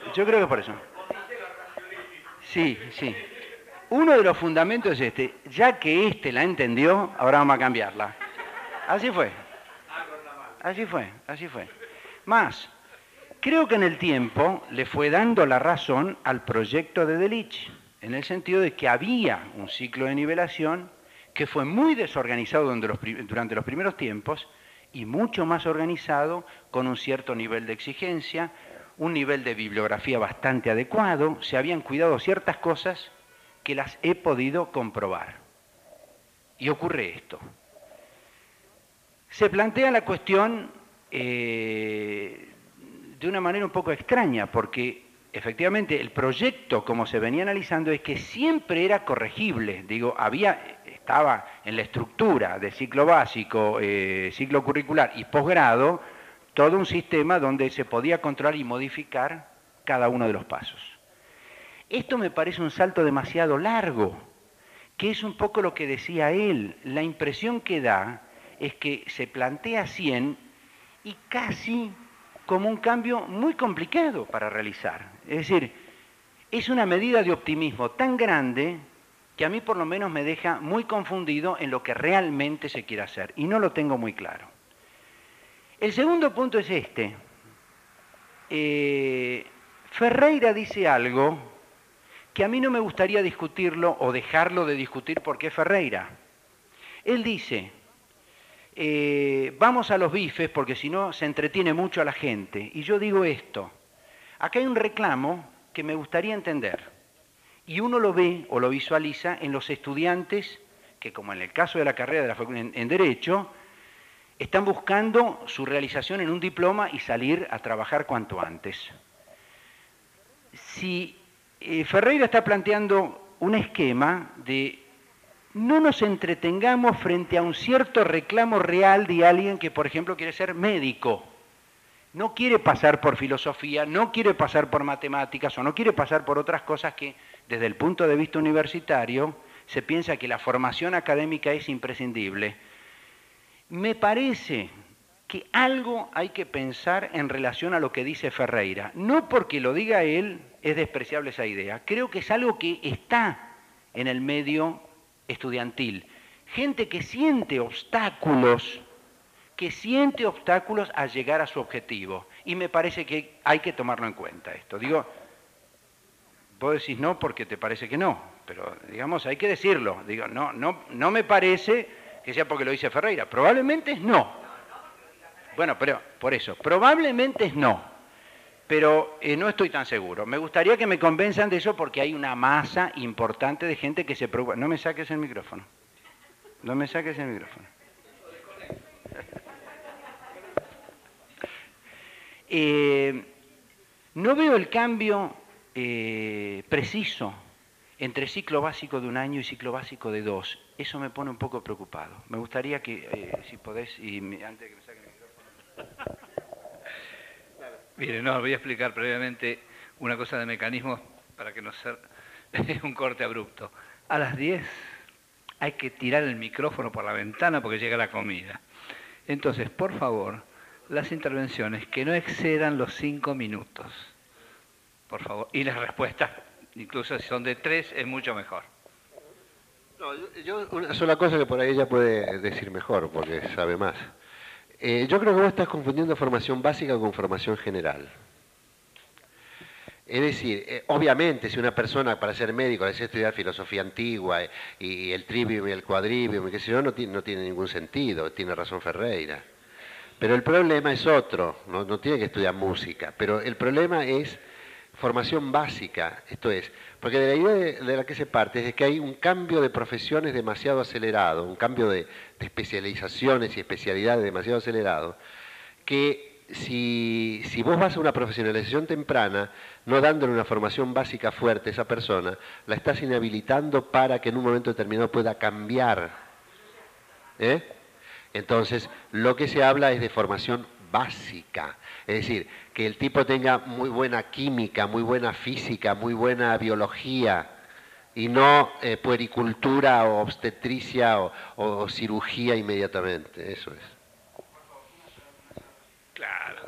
Sí. Uno de los fundamentos es este. Ya que este la entendió, ahora vamos a cambiarla. Así fue. Más, creo que en el tiempo le fue dando la razón al proyecto de Delitzsch, en el sentido de que había un ciclo de nivelación que fue muy desorganizado durante los primeros tiempos y mucho más organizado, con un cierto nivel de exigencia, un nivel de bibliografía bastante adecuado, se habían cuidado ciertas cosas que las he podido comprobar. Y ocurre esto. Se plantea la cuestión de una manera un poco extraña, porque efectivamente el proyecto, como se venía analizando, es que siempre era corregible. Digo, estaba en la estructura de ciclo básico, ciclo curricular y posgrado, todo un sistema donde se podía controlar y modificar cada uno de los pasos. Esto me parece un salto demasiado largo, que es un poco lo que decía él. La impresión que da es que se plantea 100 y casi como un cambio muy complicado para realizar. Es decir, es una medida de optimismo tan grande que a mí por lo menos me deja muy confundido en lo que realmente se quiere hacer, y no lo tengo muy claro. El segundo punto es este. Ferreira dice algo que a mí no me gustaría discutirlo o dejarlo de discutir porque es Ferreira. Él dice, vamos a los bifes porque si no se entretiene mucho a la gente. Y yo digo esto, acá hay un reclamo que me gustaría entender. Y uno lo ve o lo visualiza en los estudiantes que, como en el caso de la carrera de la facultad en Derecho, están buscando su realización en un diploma y salir a trabajar cuanto antes. Si Ferreira está planteando un esquema de no nos entretengamos frente a un cierto reclamo real de alguien que, por ejemplo, quiere ser médico, no quiere pasar por filosofía, no quiere pasar por matemáticas o no quiere pasar por otras cosas que, desde el punto de vista universitario, se piensa que la formación académica es imprescindible. Me parece que algo hay que pensar en relación a lo que dice Ferreira. No porque lo diga él es despreciable esa idea. Creo que es algo que está en el medio estudiantil. Gente que siente obstáculos a llegar a su objetivo. Y me parece que hay que tomarlo en cuenta esto. Digo, vos decís no porque te parece que no, pero digamos, hay que decirlo. Digo, no me parece que sea porque lo dice Ferreira. Probablemente es no. Bueno, pero por eso, probablemente es no. Pero no estoy tan seguro. Me gustaría que me convenzan de eso porque hay una masa importante de gente que se preocupa. No me saques el micrófono. No veo el cambio preciso entre ciclo básico de 1 año y ciclo básico de 2. Eso me pone un poco preocupado. Me gustaría que, si podés, antes de que me saquen el micrófono. Mire, no, voy a explicar previamente una cosa de mecanismos para que no sea un corte abrupto. A las 10 hay que tirar el micrófono por la ventana porque llega la comida. Entonces, por favor, las intervenciones que no excedan los 5 minutos. Por favor. Y las respuestas, incluso si son de 3, es mucho mejor. No, yo una sola cosa que por ahí ella puede decir mejor, porque sabe más. Yo creo que vos estás confundiendo formación básica con formación general. Es decir, obviamente si una persona para ser médico desea estudiar filosofía antigua y el trivium y el quadrivium, y qué sé yo, no tiene ningún sentido, tiene razón Ferreira. Pero el problema es otro, no tiene que estudiar música, pero el problema es formación básica, esto es, porque de la idea de la que se parte es de que hay un cambio de profesiones demasiado acelerado, un cambio de especializaciones y especialidades demasiado acelerado, que si vos vas a una profesionalización temprana, no dándole una formación básica fuerte a esa persona, la estás inhabilitando para que en un momento determinado pueda cambiar. Entonces, lo que se habla es de formación básica, es decir, que el tipo tenga muy buena química, muy buena física, muy buena biología, y no puericultura o obstetricia o cirugía inmediatamente, eso es. Claro.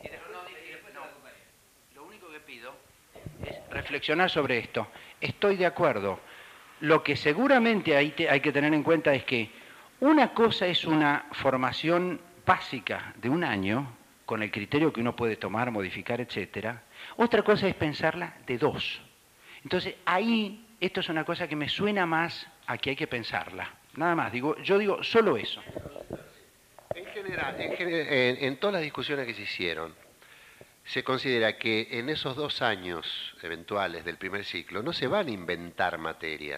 Lo único que pido es reflexionar sobre esto. Estoy de acuerdo. Lo que seguramente hay que tener en cuenta es que una cosa es una formación básica de un año, con el criterio que uno puede tomar, modificar, etcétera. Otra cosa es pensarla de 2. Entonces, ahí, esto es una cosa que me suena más a que hay que pensarla. Nada más, yo digo solo eso. En general, en todas las discusiones que se hicieron, se considera que en esos 2 años eventuales del primer ciclo no se van a inventar materias.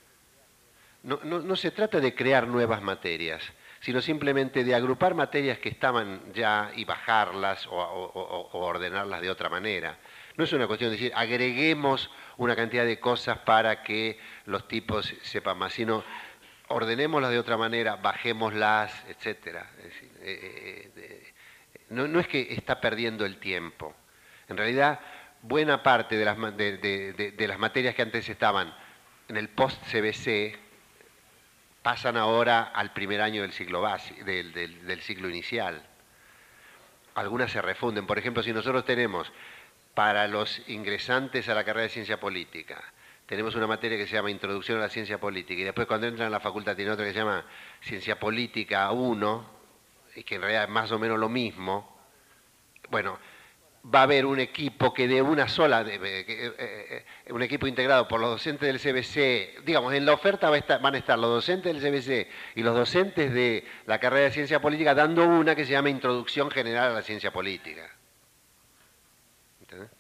No se trata de crear nuevas materias, sino simplemente de agrupar materias que estaban ya y bajarlas o ordenarlas de otra manera. No es una cuestión de decir, agreguemos una cantidad de cosas para que los tipos sepan más, sino ordenémoslas de otra manera, bajémoslas, etc. Es decir, no es que está perdiendo el tiempo. En realidad, buena parte de las materias que antes estaban en el post-CBC pasan ahora al primer año del ciclo del ciclo inicial. Algunas se refunden. Por ejemplo, si nosotros tenemos para los ingresantes a la carrera de ciencia política, tenemos una materia que se llama Introducción a la Ciencia Política, y después cuando entran a la facultad tiene otra que se llama Ciencia Política 1, y que en realidad es más o menos lo mismo. Bueno, va a haber un equipo que de una sola, un equipo integrado por los docentes del CBC, digamos, en la oferta van a estar los docentes del CBC y los docentes de la carrera de Ciencia Política dando una que se llama Introducción General a la Ciencia Política. ¿Entendés?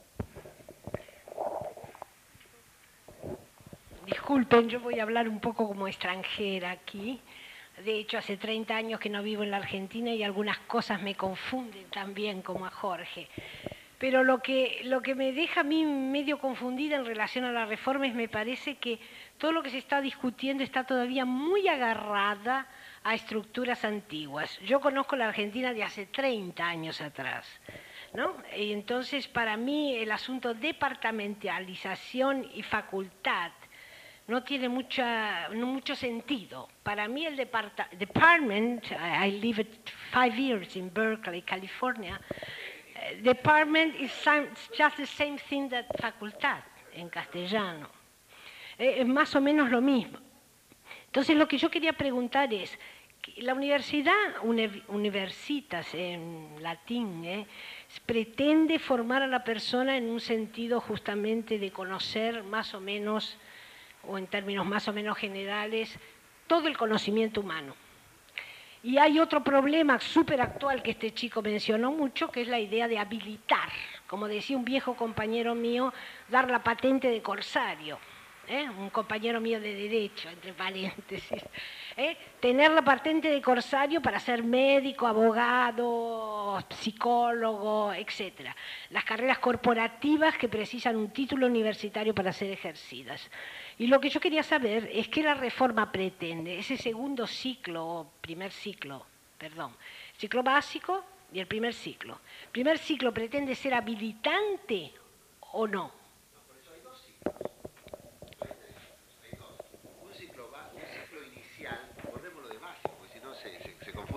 Disculpen, yo voy a hablar un poco como extranjera aquí. De hecho, hace 30 años que no vivo en la Argentina y algunas cosas me confunden también, como a Jorge. Pero lo que me deja a mí medio confundida en relación a la reforma es, me parece que todo lo que se está discutiendo está todavía muy agarrada a estructuras antiguas. Yo conozco la Argentina de hace 30 años atrás, ¿no? Y entonces, para mí, el asunto departamentalización y facultad no tiene mucho sentido. Para mí el department, I lived 5 years in Berkeley, California, department is just the same thing that facultad en castellano. Es más o menos lo mismo. Entonces lo que yo quería preguntar es, la universidad, universitas en latín, pretende formar a la persona en un sentido justamente de conocer más o menos, o en términos más o menos generales, todo el conocimiento humano. Y hay otro problema súper actual que este chico mencionó mucho, que es la idea de habilitar, como decía un viejo compañero mío, dar la patente de corsario, un compañero mío de derecho, entre paréntesis, tener la patente de corsario para ser médico, abogado, psicólogo, etc. Las carreras corporativas que precisan un título universitario para ser ejercidas. Y lo que yo quería saber es qué la reforma pretende, ese segundo ciclo, o primer ciclo, perdón, ciclo básico y el primer ciclo. ¿El primer ciclo pretende ser habilitante o no?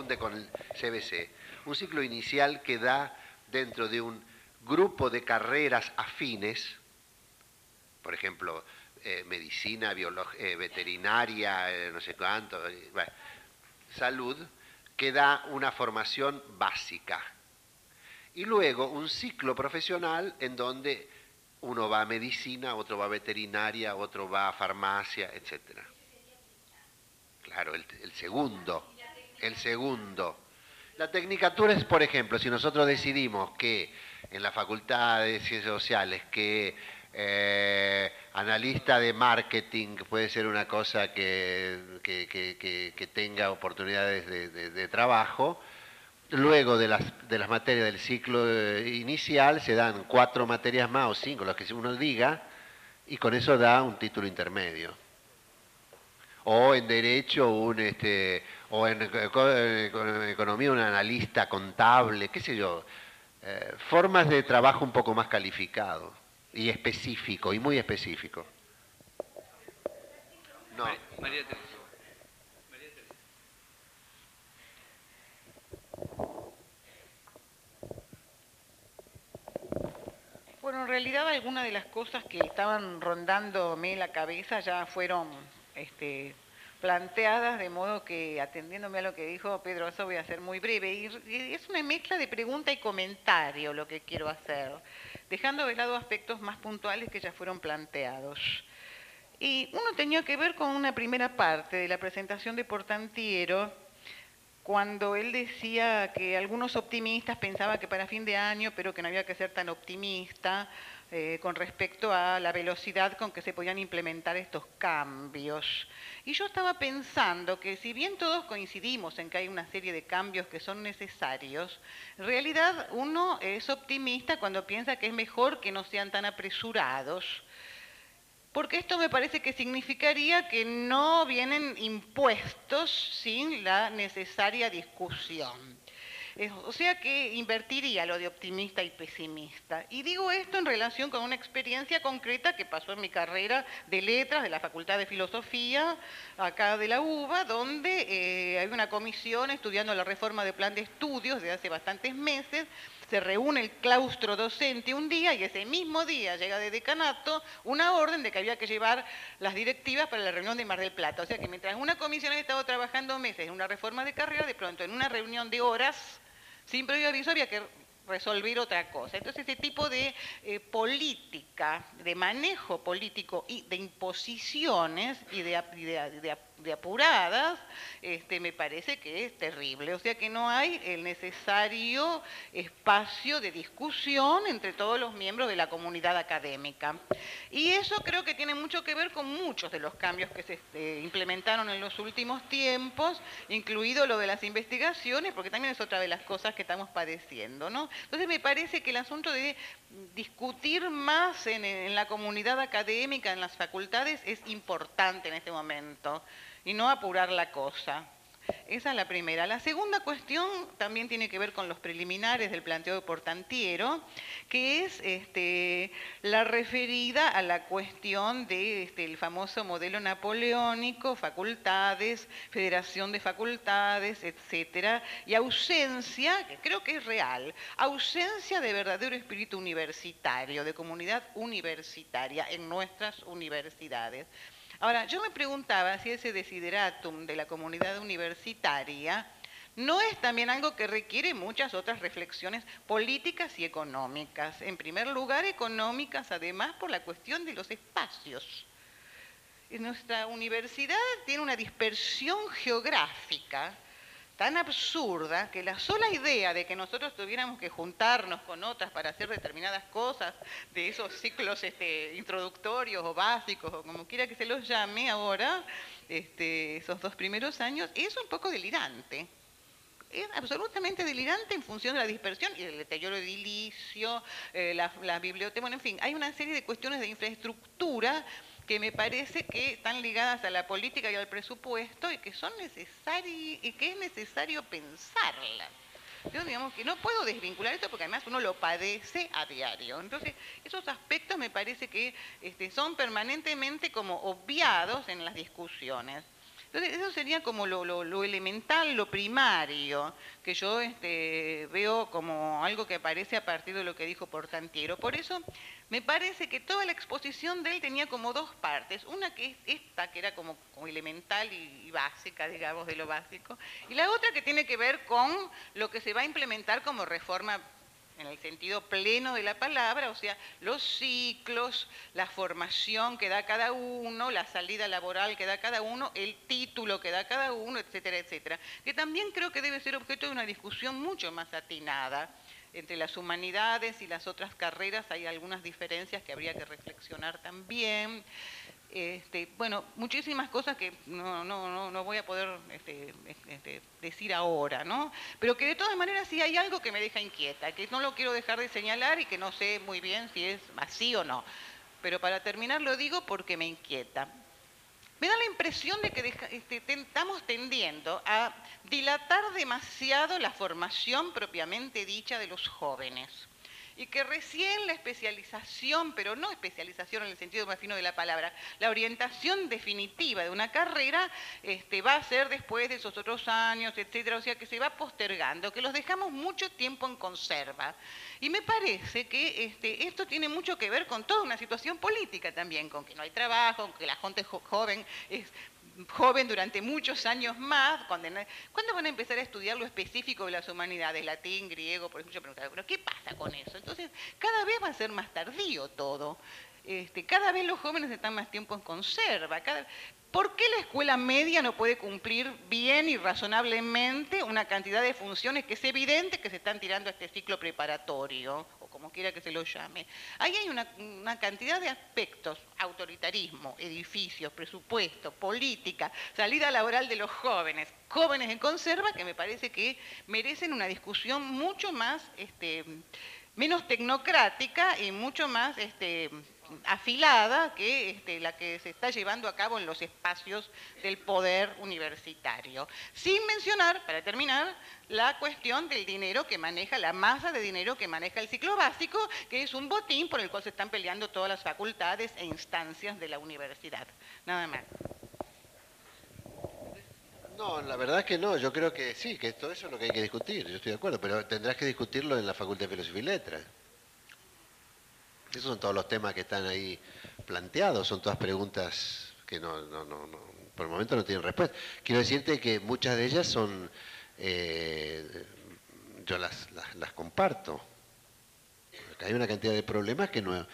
confunde con el CBC. Un ciclo inicial que da dentro de un grupo de carreras afines, por ejemplo, medicina, veterinaria, no sé cuánto, bueno, salud, que da una formación básica. Y luego un ciclo profesional en donde uno va a medicina, otro va a veterinaria, otro va a farmacia, etc. Claro, el segundo. La tecnicatura es, por ejemplo, si nosotros decidimos que en la Facultad de Ciencias Sociales que analista de marketing puede ser una cosa que tenga oportunidades de trabajo, luego de las materias del ciclo inicial se dan 4 materias más o 5, las que uno diga, y con eso da un título intermedio. O en Derecho, o en Economía, un analista contable, qué sé yo. Formas de trabajo un poco más calificado y específico, y muy específico. No. María Teresa. Bueno, en realidad algunas de las cosas que estaban rondándome la cabeza ya fueron planteadas, de modo que, atendiéndome a lo que dijo Pedro Oso, voy a ser muy breve. Y es una mezcla de pregunta y comentario lo que quiero hacer, dejando de lado aspectos más puntuales que ya fueron planteados. Y uno tenía que ver con una primera parte de la presentación de Portantiero, cuando él decía que algunos optimistas pensaban que para fin de año, pero que no había que ser tan optimista con respecto a la velocidad con que se podían implementar estos cambios. Y yo estaba pensando que si bien todos coincidimos en que hay una serie de cambios que son necesarios, en realidad uno es optimista cuando piensa que es mejor que no sean tan apresurados, porque esto me parece que significaría que no vienen impuestos sin la necesaria discusión. O sea que invertiría lo de optimista y pesimista. Y digo esto en relación con una experiencia concreta que pasó en mi carrera de letras de la Facultad de Filosofía, acá de la UBA, donde hay una comisión estudiando la reforma de plan de estudios desde hace bastantes meses. Se reúne el claustro docente un día y ese mismo día llega de decanato una orden de que había que llevar las directivas para la reunión de Mar del Plata. O sea que mientras una comisión había estado trabajando meses en una reforma de carrera, de pronto en una reunión de horas, sin previo aviso, había que resolver otra cosa. Entonces ese tipo de política, de manejo político y de imposiciones y de apuradas, me parece que es terrible. O sea que no hay el necesario espacio de discusión entre todos los miembros de la comunidad académica. Y eso creo que tiene mucho que ver con muchos de los cambios que se implementaron en los últimos tiempos, incluido lo de las investigaciones, porque también es otra de las cosas que estamos padeciendo, ¿no? Entonces me parece que el asunto de discutir más en la comunidad académica, en las facultades, es importante en este momento y no apurar la cosa. Esa es la primera. La segunda cuestión también tiene que ver con los preliminares del planteo de Portantiero, que es la referida a la cuestión del famoso modelo napoleónico, facultades, federación de facultades, etcétera, y ausencia, que creo que es real, ausencia de verdadero espíritu universitario, de comunidad universitaria en nuestras universidades. Ahora, yo me preguntaba si ese desideratum de la comunidad universitaria no es también algo que requiere muchas otras reflexiones políticas y económicas. En primer lugar, económicas, además, por la cuestión de los espacios. Nuestra universidad tiene una dispersión geográfica tan absurda que la sola idea de que nosotros tuviéramos que juntarnos con otras para hacer determinadas cosas de esos ciclos introductorios o básicos o como quiera que se los llame ahora, esos 2 primeros años, es un poco delirante. Es absolutamente delirante en función de la dispersión y el deterioro edilicio, las bibliotecas, bueno, en fin, hay una serie de cuestiones de infraestructura que me parece que están ligadas a la política y al presupuesto y que son necesarias y que es necesario pensarlas. Yo digamos que no puedo desvincular esto porque además uno lo padece a diario. Entonces, esos aspectos me parece que son permanentemente como obviados en las discusiones. Entonces, eso sería como lo elemental, lo primario, que yo veo como algo que aparece a partir de lo que dijo Portantiero. Por eso me parece que toda la exposición de él tenía como dos partes. Una que es esta, que era como elemental y básica, digamos, de lo básico. Y la otra que tiene que ver con lo que se va a implementar como reforma en el sentido pleno de la palabra, o sea, los ciclos, la formación que da cada uno, la salida laboral que da cada uno, el título que da cada uno, etcétera, etcétera. Que también creo que debe ser objeto de una discusión mucho más atinada. Entre las humanidades y las otras carreras hay algunas diferencias que habría que reflexionar también. Bueno, muchísimas cosas que no voy a poder decir ahora, ¿no? Pero que de todas maneras sí hay algo que me deja inquieta, que no lo quiero dejar de señalar y que no sé muy bien si es así o no. Pero para terminar lo digo porque me inquieta. Me da la impresión de que estamos tendiendo a dilatar demasiado la formación propiamente dicha de los jóvenes. Y que recién la especialización, pero no especialización en el sentido más fino de la palabra, la orientación definitiva de una carrera va a ser después de esos otros años, etcétera, o sea que se va postergando, que los dejamos mucho tiempo en conserva. Y me parece que esto tiene mucho que ver con toda una situación política también, con que no hay trabajo, con que la gente joven es joven durante muchos años más. ¿Cuándo van a empezar a estudiar lo específico de las humanidades? Latín, griego, por ejemplo. Yo preguntaba, ¿pero qué pasa con eso? Entonces, cada vez va a ser más tardío todo. Cada vez los jóvenes están más tiempo en conserva. ¿Por qué la escuela media no puede cumplir bien y razonablemente una cantidad de funciones que es evidente que se están tirando a este ciclo preparatorio, o como quiera que se lo llame? Ahí hay una cantidad de aspectos: autoritarismo, edificios, presupuesto, política, salida laboral de los jóvenes, jóvenes en conserva, que me parece que merecen una discusión mucho más, menos tecnocrática y mucho más afilada que la que se está llevando a cabo en los espacios del poder universitario. Sin mencionar, para terminar, la cuestión del dinero que maneja, la masa de dinero que maneja el ciclo básico, que es un botín por el cual se están peleando todas las facultades e instancias de la universidad. Nada más. No, la verdad es que no, yo creo que sí, que todo eso es lo que hay que discutir, yo estoy de acuerdo, pero tendrás que discutirlo en la Facultad de Filosofía y Letras. Esos son todos los temas que están ahí planteados, son todas preguntas que por el momento no tienen respuesta. Quiero decirte que muchas de ellas son, yo las comparto. Hay una cantidad de problemas que no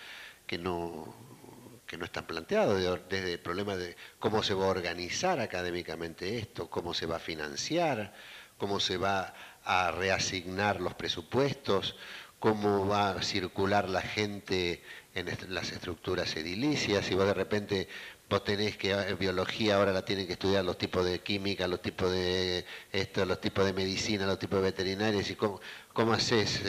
están planteados, desde el problema de cómo se va a organizar académicamente esto, cómo se va a financiar, cómo se va a reasignar los presupuestos, cómo va a circular la gente en las estructuras edilicias. Si vos de repente tenés que biología, ahora la tienen que estudiar los tipos de química, los tipos de esto, los tipos de medicina, los tipos de veterinarios, y cómo haces,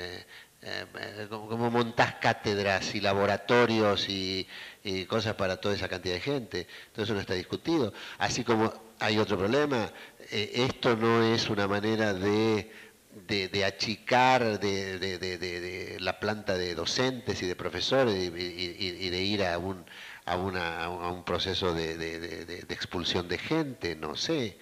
cómo montás cátedras y laboratorios y cosas para toda esa cantidad de gente. Todo eso no está discutido. Así como hay otro problema, esto no es una manera de achicar de la planta de docentes y de profesores y de ir a un proceso de expulsión de gente, no sé.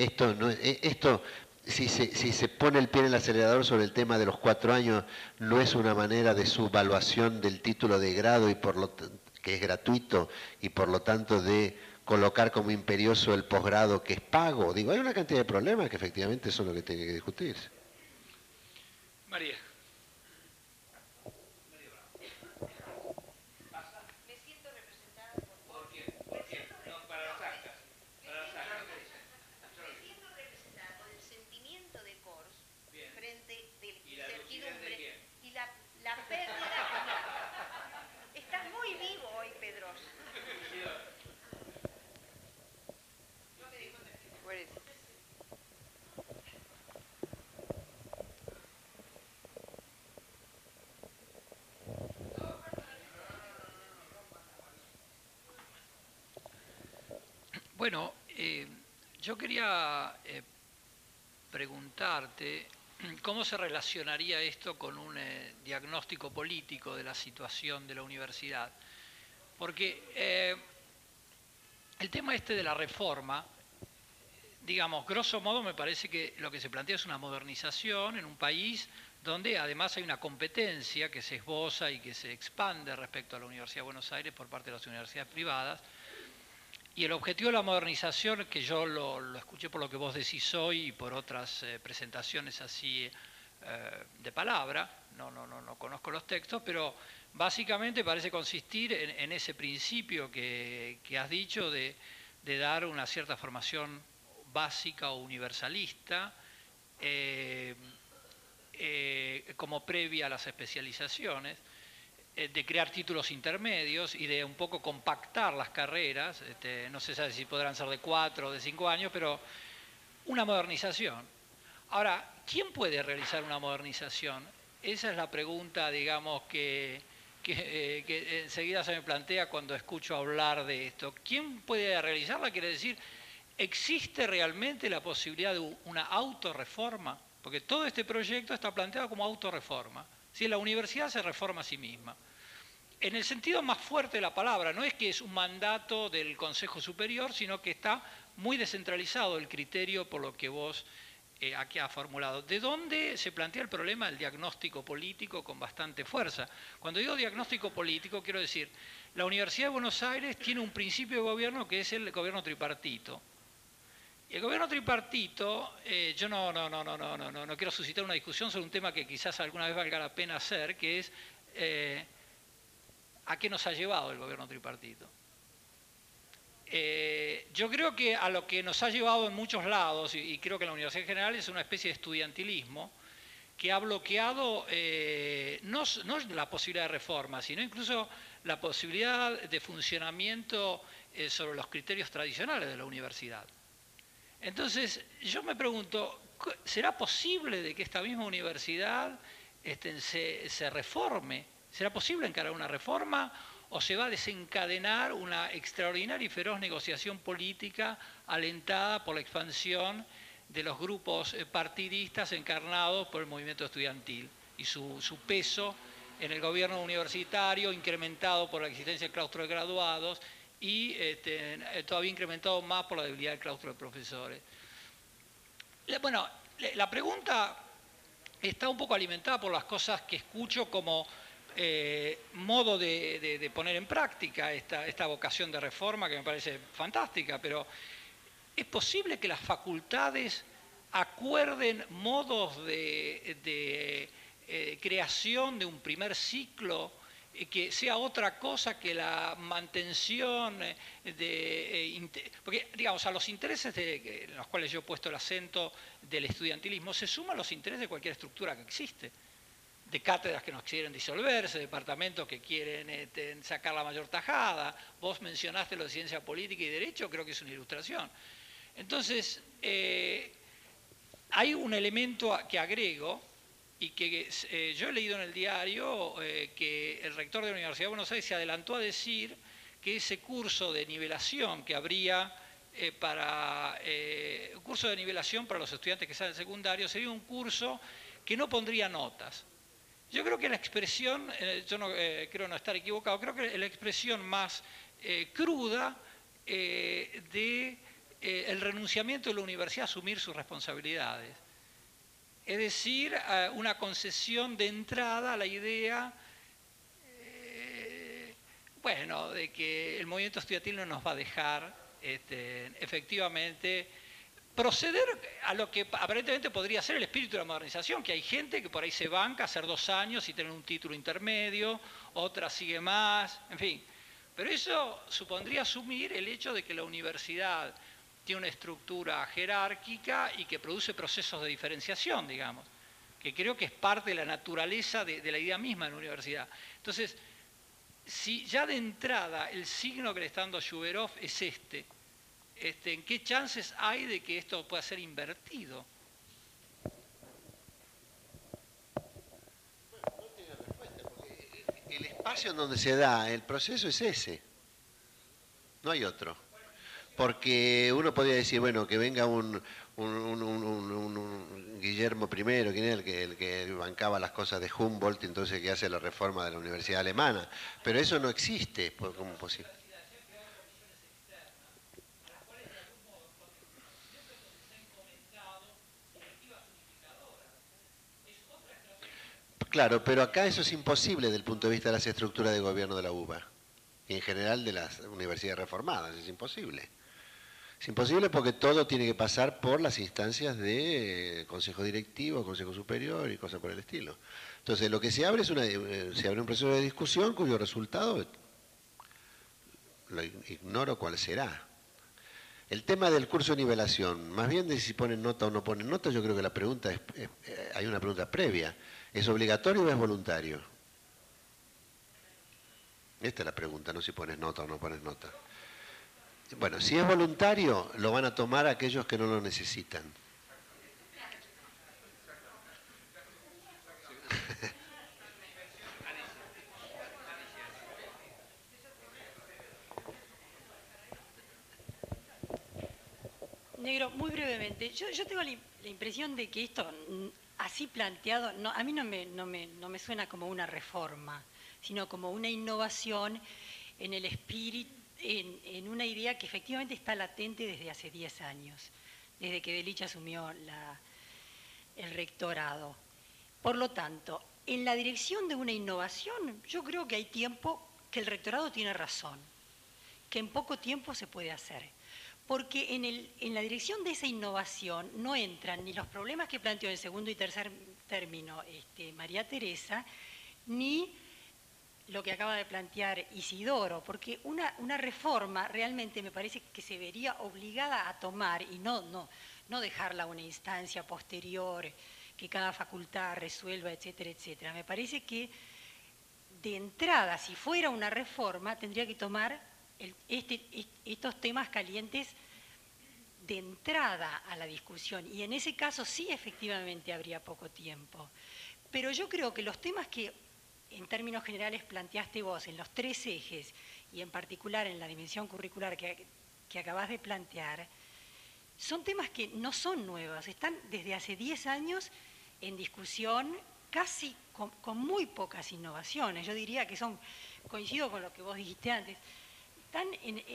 Si se pone el pie en el acelerador sobre el tema de los 4 años, no es una manera de subvaluación del título de grado que es gratuito y por lo tanto de colocar como imperioso el posgrado que es pago. Digo, hay una cantidad de problemas que efectivamente son lo que tiene que discutirse. María. Me siento representada por quién. No, para las actas. Me siento representada por el sentimiento de Kors frente de la incertidumbre y la pérdida. Estás muy vivo hoy, Pedroso. Bueno, yo quería preguntarte cómo se relacionaría esto con un diagnóstico político de la situación de la universidad. Porque el tema este de la reforma digamos, grosso modo me parece que lo que se plantea es una modernización en un país donde además hay una competencia que se esboza y que se expande respecto a la Universidad de Buenos Aires por parte de las universidades privadas. Y el objetivo de la modernización, que yo lo escuché por lo que vos decís hoy y por otras presentaciones así de palabra, no conozco los textos, pero básicamente parece consistir en ese principio que has dicho de dar una cierta formación básica o universalista como previa a las especializaciones, de crear títulos intermedios y de un poco compactar las carreras, no se sabe si podrán ser de 4 o de 5 años, pero una modernización. Ahora, ¿quién puede realizar una modernización? Esa es la pregunta, digamos, que enseguida se me plantea cuando escucho hablar de esto. ¿Quién puede realizarla? Quiere decir, ¿existe realmente la posibilidad de una autorreforma? Porque todo este proyecto está planteado como autorreforma. Si la universidad se reforma a sí misma. En el sentido más fuerte de la palabra, no es que es un mandato del Consejo Superior, sino que está muy descentralizado el criterio por lo que vos aquí has formulado. ¿De dónde se plantea el problema del diagnóstico político con bastante fuerza? Cuando digo diagnóstico político, quiero decir, la Universidad de Buenos Aires tiene un principio de gobierno que es el gobierno tripartito. El gobierno tripartito, yo no quiero suscitar una discusión sobre un tema que quizás alguna vez valga la pena hacer, que es ¿a qué nos ha llevado el gobierno tripartito? Yo creo que a lo que nos ha llevado en muchos lados, y creo que la Universidad General es una especie de estudiantilismo, que ha bloqueado no la posibilidad de reforma, sino incluso la posibilidad de funcionamiento sobre los criterios tradicionales de la universidad. Entonces, yo me pregunto, ¿será posible de que esta misma universidad se reforme? ¿Será posible encarar una reforma o se va a desencadenar una extraordinaria y feroz negociación política alentada por la expansión de los grupos partidistas encarnados por el movimiento estudiantil y su peso en el gobierno universitario, incrementado por la existencia del claustro de graduados y todavía incrementado más por la debilidad del claustro de profesores? Bueno, la pregunta está un poco alimentada por las cosas que escucho como modo de poner en práctica esta vocación de reforma que me parece fantástica, pero ¿es posible que las facultades acuerden modos de creación de un primer ciclo que sea otra cosa que la mantención porque, digamos, a los intereses en los cuales yo he puesto el acento del estudiantilismo se suman los intereses de cualquier estructura que existe, de cátedras que no quieren disolverse, departamentos que quieren sacar la mayor tajada. Vos mencionaste lo de ciencia política y derecho, creo que es una ilustración. Entonces, hay un elemento que agrego, y que yo he leído en el diario que el rector de la Universidad de Buenos Aires se adelantó a decir que ese curso de nivelación que habría curso de nivelación para los estudiantes que salen secundario sería un curso que no pondría notas. Yo creo que la expresión, yo no, creo no estar equivocado, creo que la expresión más cruda de el renunciamiento de la universidad a asumir sus responsabilidades. Es decir, una concesión de entrada a la idea, bueno, de que el movimiento estudiantil no nos va a dejar efectivamente proceder a lo que aparentemente podría ser el espíritu de la modernización, que hay gente que por ahí se banca hacer 2 años y tener un título intermedio, otra sigue más, en fin. Pero eso supondría asumir el hecho de que la universidad tiene una estructura jerárquica y que produce procesos de diferenciación, digamos, que creo que es parte de la naturaleza de la idea misma de la universidad. Entonces, si ya de entrada el signo que le está dando Shuberov es ¿en qué chances hay de que esto pueda ser invertido? Bueno, no tiene respuesta, porque el espacio en donde se da el proceso es ese, no hay otro. Porque uno podría decir, bueno, que venga un Guillermo I, ¿quién es el que bancaba las cosas de Humboldt, entonces que hace la reforma de la Universidad Alemana? Pero eso no existe como posible. Claro, pero acá eso es imposible desde el punto de vista de las estructuras de gobierno de la UBA y en general de las universidades reformadas, es imposible. Es imposible porque todo tiene que pasar por las instancias de consejo directivo, consejo superior y cosas por el estilo. Entonces, lo que se abre es se abre un proceso de discusión cuyo resultado lo ignoro cuál será. El tema del curso de nivelación, más bien de si ponen nota o no ponen nota, yo creo que la pregunta hay una pregunta previa. ¿Es obligatorio o es voluntario? Esta es la pregunta, no si pones nota o no pones nota. Bueno, si es voluntario, lo van a tomar aquellos que no lo necesitan. Negro, muy brevemente, yo tengo la impresión de que esto, así planteado, a mí no me suena como una reforma, sino como una innovación en el espíritu, en una idea que efectivamente está latente desde hace 10 años, desde que Delich asumió el rectorado. Por lo tanto, en la dirección de una innovación, yo creo que hay tiempo, que el rectorado tiene razón, que en poco tiempo se puede hacer. Porque en la dirección de esa innovación no entran ni los problemas que planteó en segundo y tercer término María Teresa, ni lo que acaba de plantear Isidoro, porque una reforma realmente me parece que se vería obligada a tomar y no dejarla a una instancia posterior, que cada facultad resuelva, etcétera, etcétera. Me parece que de entrada, si fuera una reforma, tendría que tomar estos temas calientes de entrada a la discusión, y en ese caso sí efectivamente habría poco tiempo. Pero yo creo que los temas que en términos generales planteaste vos en los 3 ejes y en particular en la dimensión curricular que acabás de plantear, son temas que no son nuevos, están desde hace 10 años en discusión, casi con muy pocas innovaciones. Yo diría que coincido con lo que vos dijiste antes, están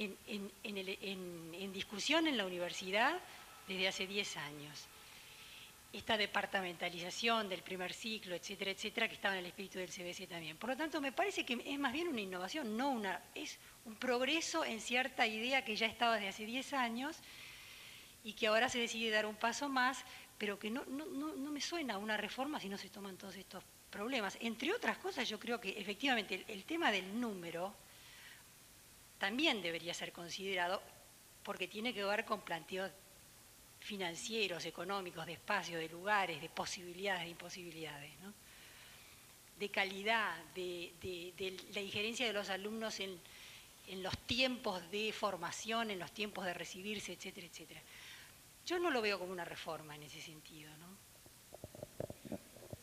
en discusión en la universidad desde hace 10 años. Esta departamentalización del primer ciclo, etcétera, etcétera, que estaba en el espíritu del CBC también. Por lo tanto, me parece que es más bien una innovación, es un progreso en cierta idea que ya estaba desde hace 10 años y que ahora se decide dar un paso más, pero que no me suena a una reforma si no se toman todos estos problemas. Entre otras cosas, yo creo que efectivamente el tema del número también debería ser considerado porque tiene que ver con planteos financieros, económicos, de espacio, de lugares, de posibilidades, de imposibilidades, ¿no? De calidad, de la injerencia de los alumnos en los tiempos de formación, en los tiempos de recibirse, etcétera, etcétera. Yo no lo veo como una reforma en ese sentido, ¿no?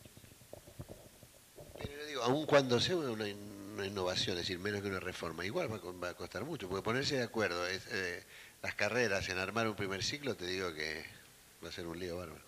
Pero yo digo, aun cuando sea una innovación, es decir, menos que una reforma, igual va a costar mucho, porque ponerse de acuerdo, las carreras en armar un primer ciclo, te digo que va a ser un lío bárbaro.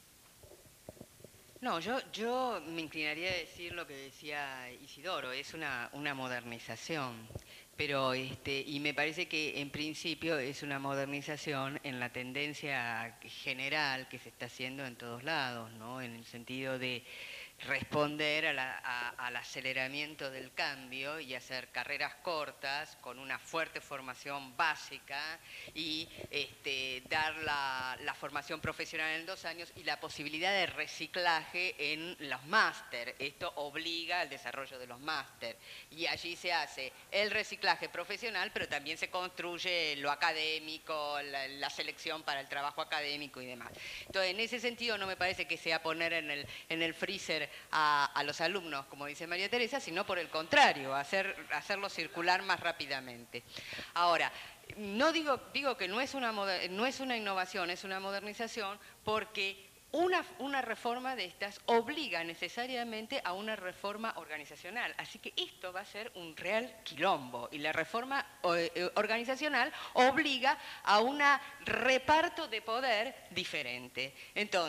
No, yo me inclinaría a decir lo que decía Isidoro, es una modernización, pero y me parece que en principio es una modernización en la tendencia general que se está haciendo en todos lados, ¿no? En el sentido de responder al aceleramiento del cambio y hacer carreras cortas con una fuerte formación básica y dar la formación profesional en 2 años y la posibilidad de reciclaje en los máster. Esto obliga al desarrollo de los máster y allí se hace el reciclaje profesional, pero también se construye lo académico, la selección para el trabajo académico y demás. Entonces, en ese sentido no me parece que sea poner en el freezer a los alumnos, como dice María Teresa, sino por el contrario, hacerlo circular más rápidamente. Ahora, no digo que no es una innovación, es una modernización, porque una reforma de estas obliga necesariamente a una reforma organizacional. Así que esto va a ser un real quilombo. Y la reforma organizacional obliga a un reparto de poder diferente. Entonces,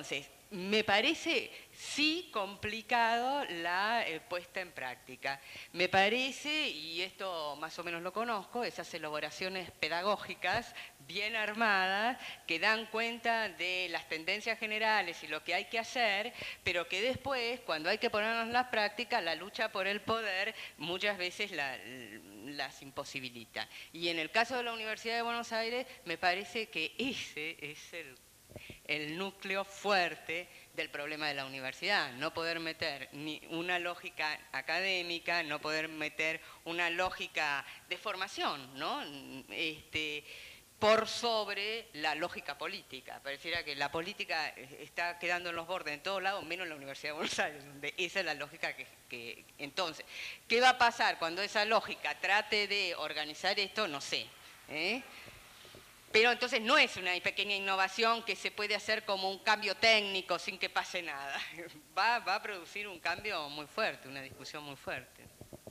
me parece sí complicado la puesta en práctica. Me parece, y esto más o menos lo conozco, esas elaboraciones pedagógicas bien armadas que dan cuenta de las tendencias generales y lo que hay que hacer, pero que después, cuando hay que ponernos en la práctica, la lucha por el poder muchas veces las imposibilita. Y en el caso de la Universidad de Buenos Aires, me parece que ese es el núcleo fuerte del problema de la universidad, no poder meter ni una lógica académica, no poder meter una lógica de formación, ¿no? Por sobre la lógica política. Pareciera que la política está quedando en los bordes en todos lados, menos en la Universidad de Buenos Aires, donde esa es la lógica que... Entonces, ¿qué va a pasar cuando esa lógica trate de organizar esto? No sé, ¿eh? Pero entonces no es una pequeña innovación que se puede hacer como un cambio técnico sin que pase nada. Va a producir un cambio muy fuerte, una discusión muy fuerte.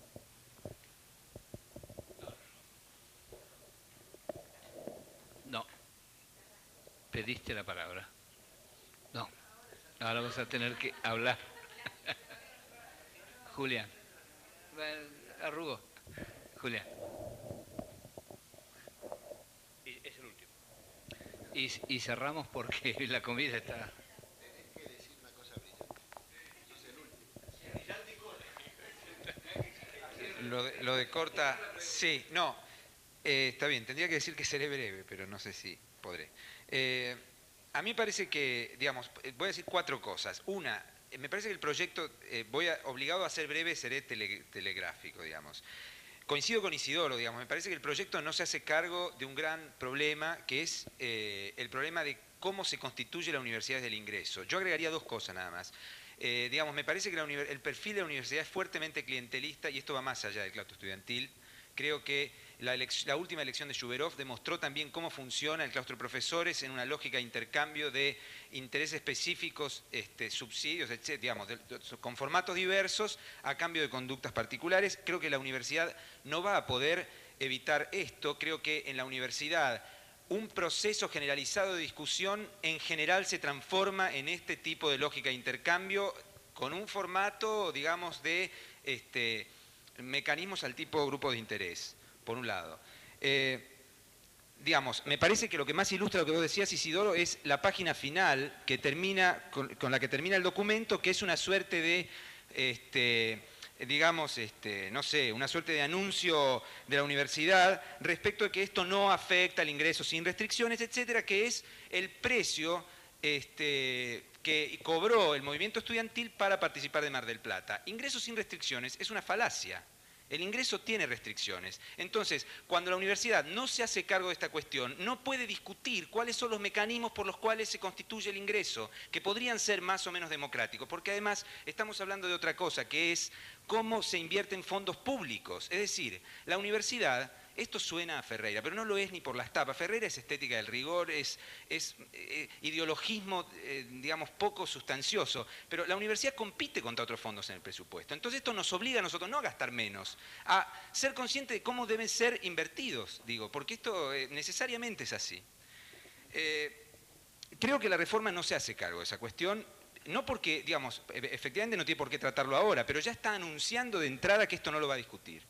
No. Pediste la palabra. No. Ahora vas a tener que hablar. Julián. Arrugó. Julián. Es el último. Y cerramos porque la comida está... Tenés que decir una cosa brillante. Sos el último. Lo de corta, sí, no. Está bien, tendría que decir que seré breve, pero no sé si podré. A mí me parece que, digamos, voy a decir 4 cosas. Una, me parece que el proyecto, obligado a ser breve, seré telegráfico, digamos. Coincido con Isidoro, digamos, me parece que el proyecto no se hace cargo de un gran problema, que es el problema de cómo se constituye la universidad desde el ingreso. Yo agregaría 2 cosas nada más. Digamos, me parece que el perfil de la universidad es fuertemente clientelista y esto va más allá del claustro estudiantil. Creo que la última elección de Shuberov demostró también cómo funciona el claustro de profesores en una lógica de intercambio de intereses específicos, subsidios, etc., digamos, con formatos diversos a cambio de conductas particulares. Creo que la universidad no va a poder evitar esto. Creo que en la universidad un proceso generalizado de discusión en general se transforma en este tipo de lógica de intercambio con un formato, digamos, de mecanismos al tipo grupo de interés, por un lado. Digamos, me parece que lo que más ilustra lo que vos decías, Isidoro, es la página final que termina, con la que termina el documento, que es una suerte de, digamos, no sé, una suerte de anuncio de la universidad respecto de que esto no afecta al ingreso sin restricciones, etcétera, que es el precio que cobró el movimiento estudiantil para participar de Mar del Plata. Ingresos sin restricciones es una falacia. El ingreso tiene restricciones. Entonces, cuando la universidad no se hace cargo de esta cuestión, no puede discutir cuáles son los mecanismos por los cuales se constituye el ingreso, que podrían ser más o menos democráticos, porque además estamos hablando de otra cosa, que es cómo se invierten fondos públicos. Es decir, la universidad... Esto suena a Ferreira, pero no lo es ni por las tapas. Ferreira es estética del rigor, es ideologismo, digamos, poco sustancioso. Pero la universidad compite contra otros fondos en el presupuesto. Entonces esto nos obliga a nosotros no a gastar menos, a ser conscientes de cómo deben ser invertidos, digo, porque esto necesariamente es así. Creo que la reforma no se hace cargo de esa cuestión. No porque, digamos, efectivamente no tiene por qué tratarlo ahora, pero ya está anunciando de entrada que esto no lo va a discutir.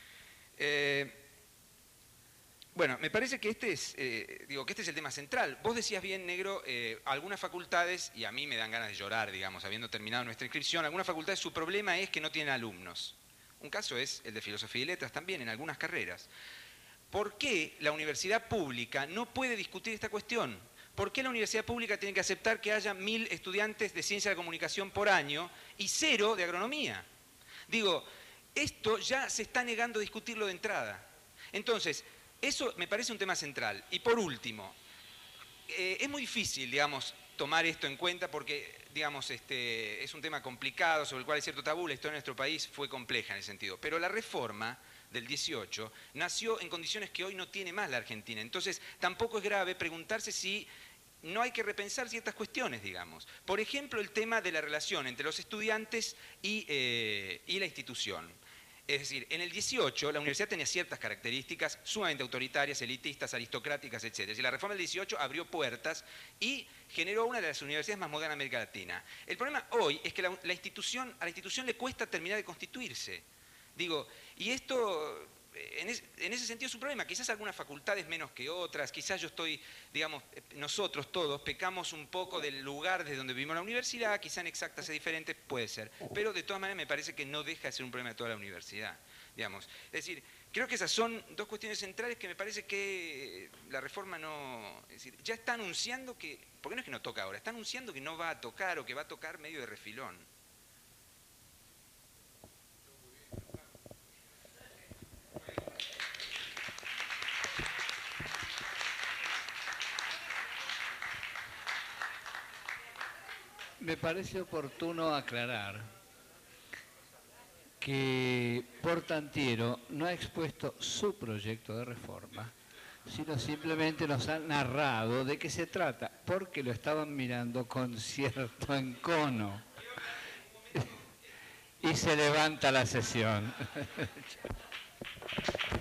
Bueno, me parece que este es el tema central. Vos decías bien, Negro, algunas facultades, y a mí me dan ganas de llorar, digamos, habiendo terminado nuestra inscripción, algunas facultades su problema es que no tienen alumnos. Un caso es el de Filosofía y Letras también, en algunas carreras. ¿Por qué la universidad pública no puede discutir esta cuestión? ¿Por qué la universidad pública tiene que aceptar que haya 1000 estudiantes de Ciencia de la Comunicación por año y 0 de Agronomía? Digo, esto ya se está negando a discutirlo de entrada. Entonces, eso me parece un tema central. Y por último, es muy difícil, digamos, tomar esto en cuenta porque, digamos, es un tema complicado sobre el cual hay cierto tabú. La historia de nuestro país fue compleja en ese sentido. Pero la reforma del 18 nació en condiciones que hoy no tiene más la Argentina. Entonces, tampoco es grave preguntarse si no hay que repensar ciertas cuestiones, digamos. Por ejemplo, el tema de la relación entre los estudiantes y la institución. Es decir, en el 18 la universidad tenía ciertas características sumamente autoritarias, elitistas, aristocráticas, etc. Y la reforma del 18 abrió puertas y generó una de las universidades más modernas de América Latina. El problema hoy es que a la institución le cuesta terminar de constituirse. Digo, y esto, en ese sentido es un problema. Quizás algunas facultades menos que otras, quizás yo estoy, digamos, nosotros todos pecamos un poco del lugar desde donde vivimos la universidad, quizás en Exacta sea diferente, puede ser. Pero de todas maneras me parece que no deja de ser un problema de toda la universidad, digamos. Es decir, creo que esas son dos cuestiones centrales que me parece que la reforma no... Es decir, ya está anunciando que, porque no es que no toca ahora, está anunciando que no va a tocar o que va a tocar medio de refilón. Me parece oportuno aclarar que Portantiero no ha expuesto su proyecto de reforma, sino simplemente nos ha narrado de qué se trata, porque lo estaban mirando con cierto encono. Y se levanta la sesión.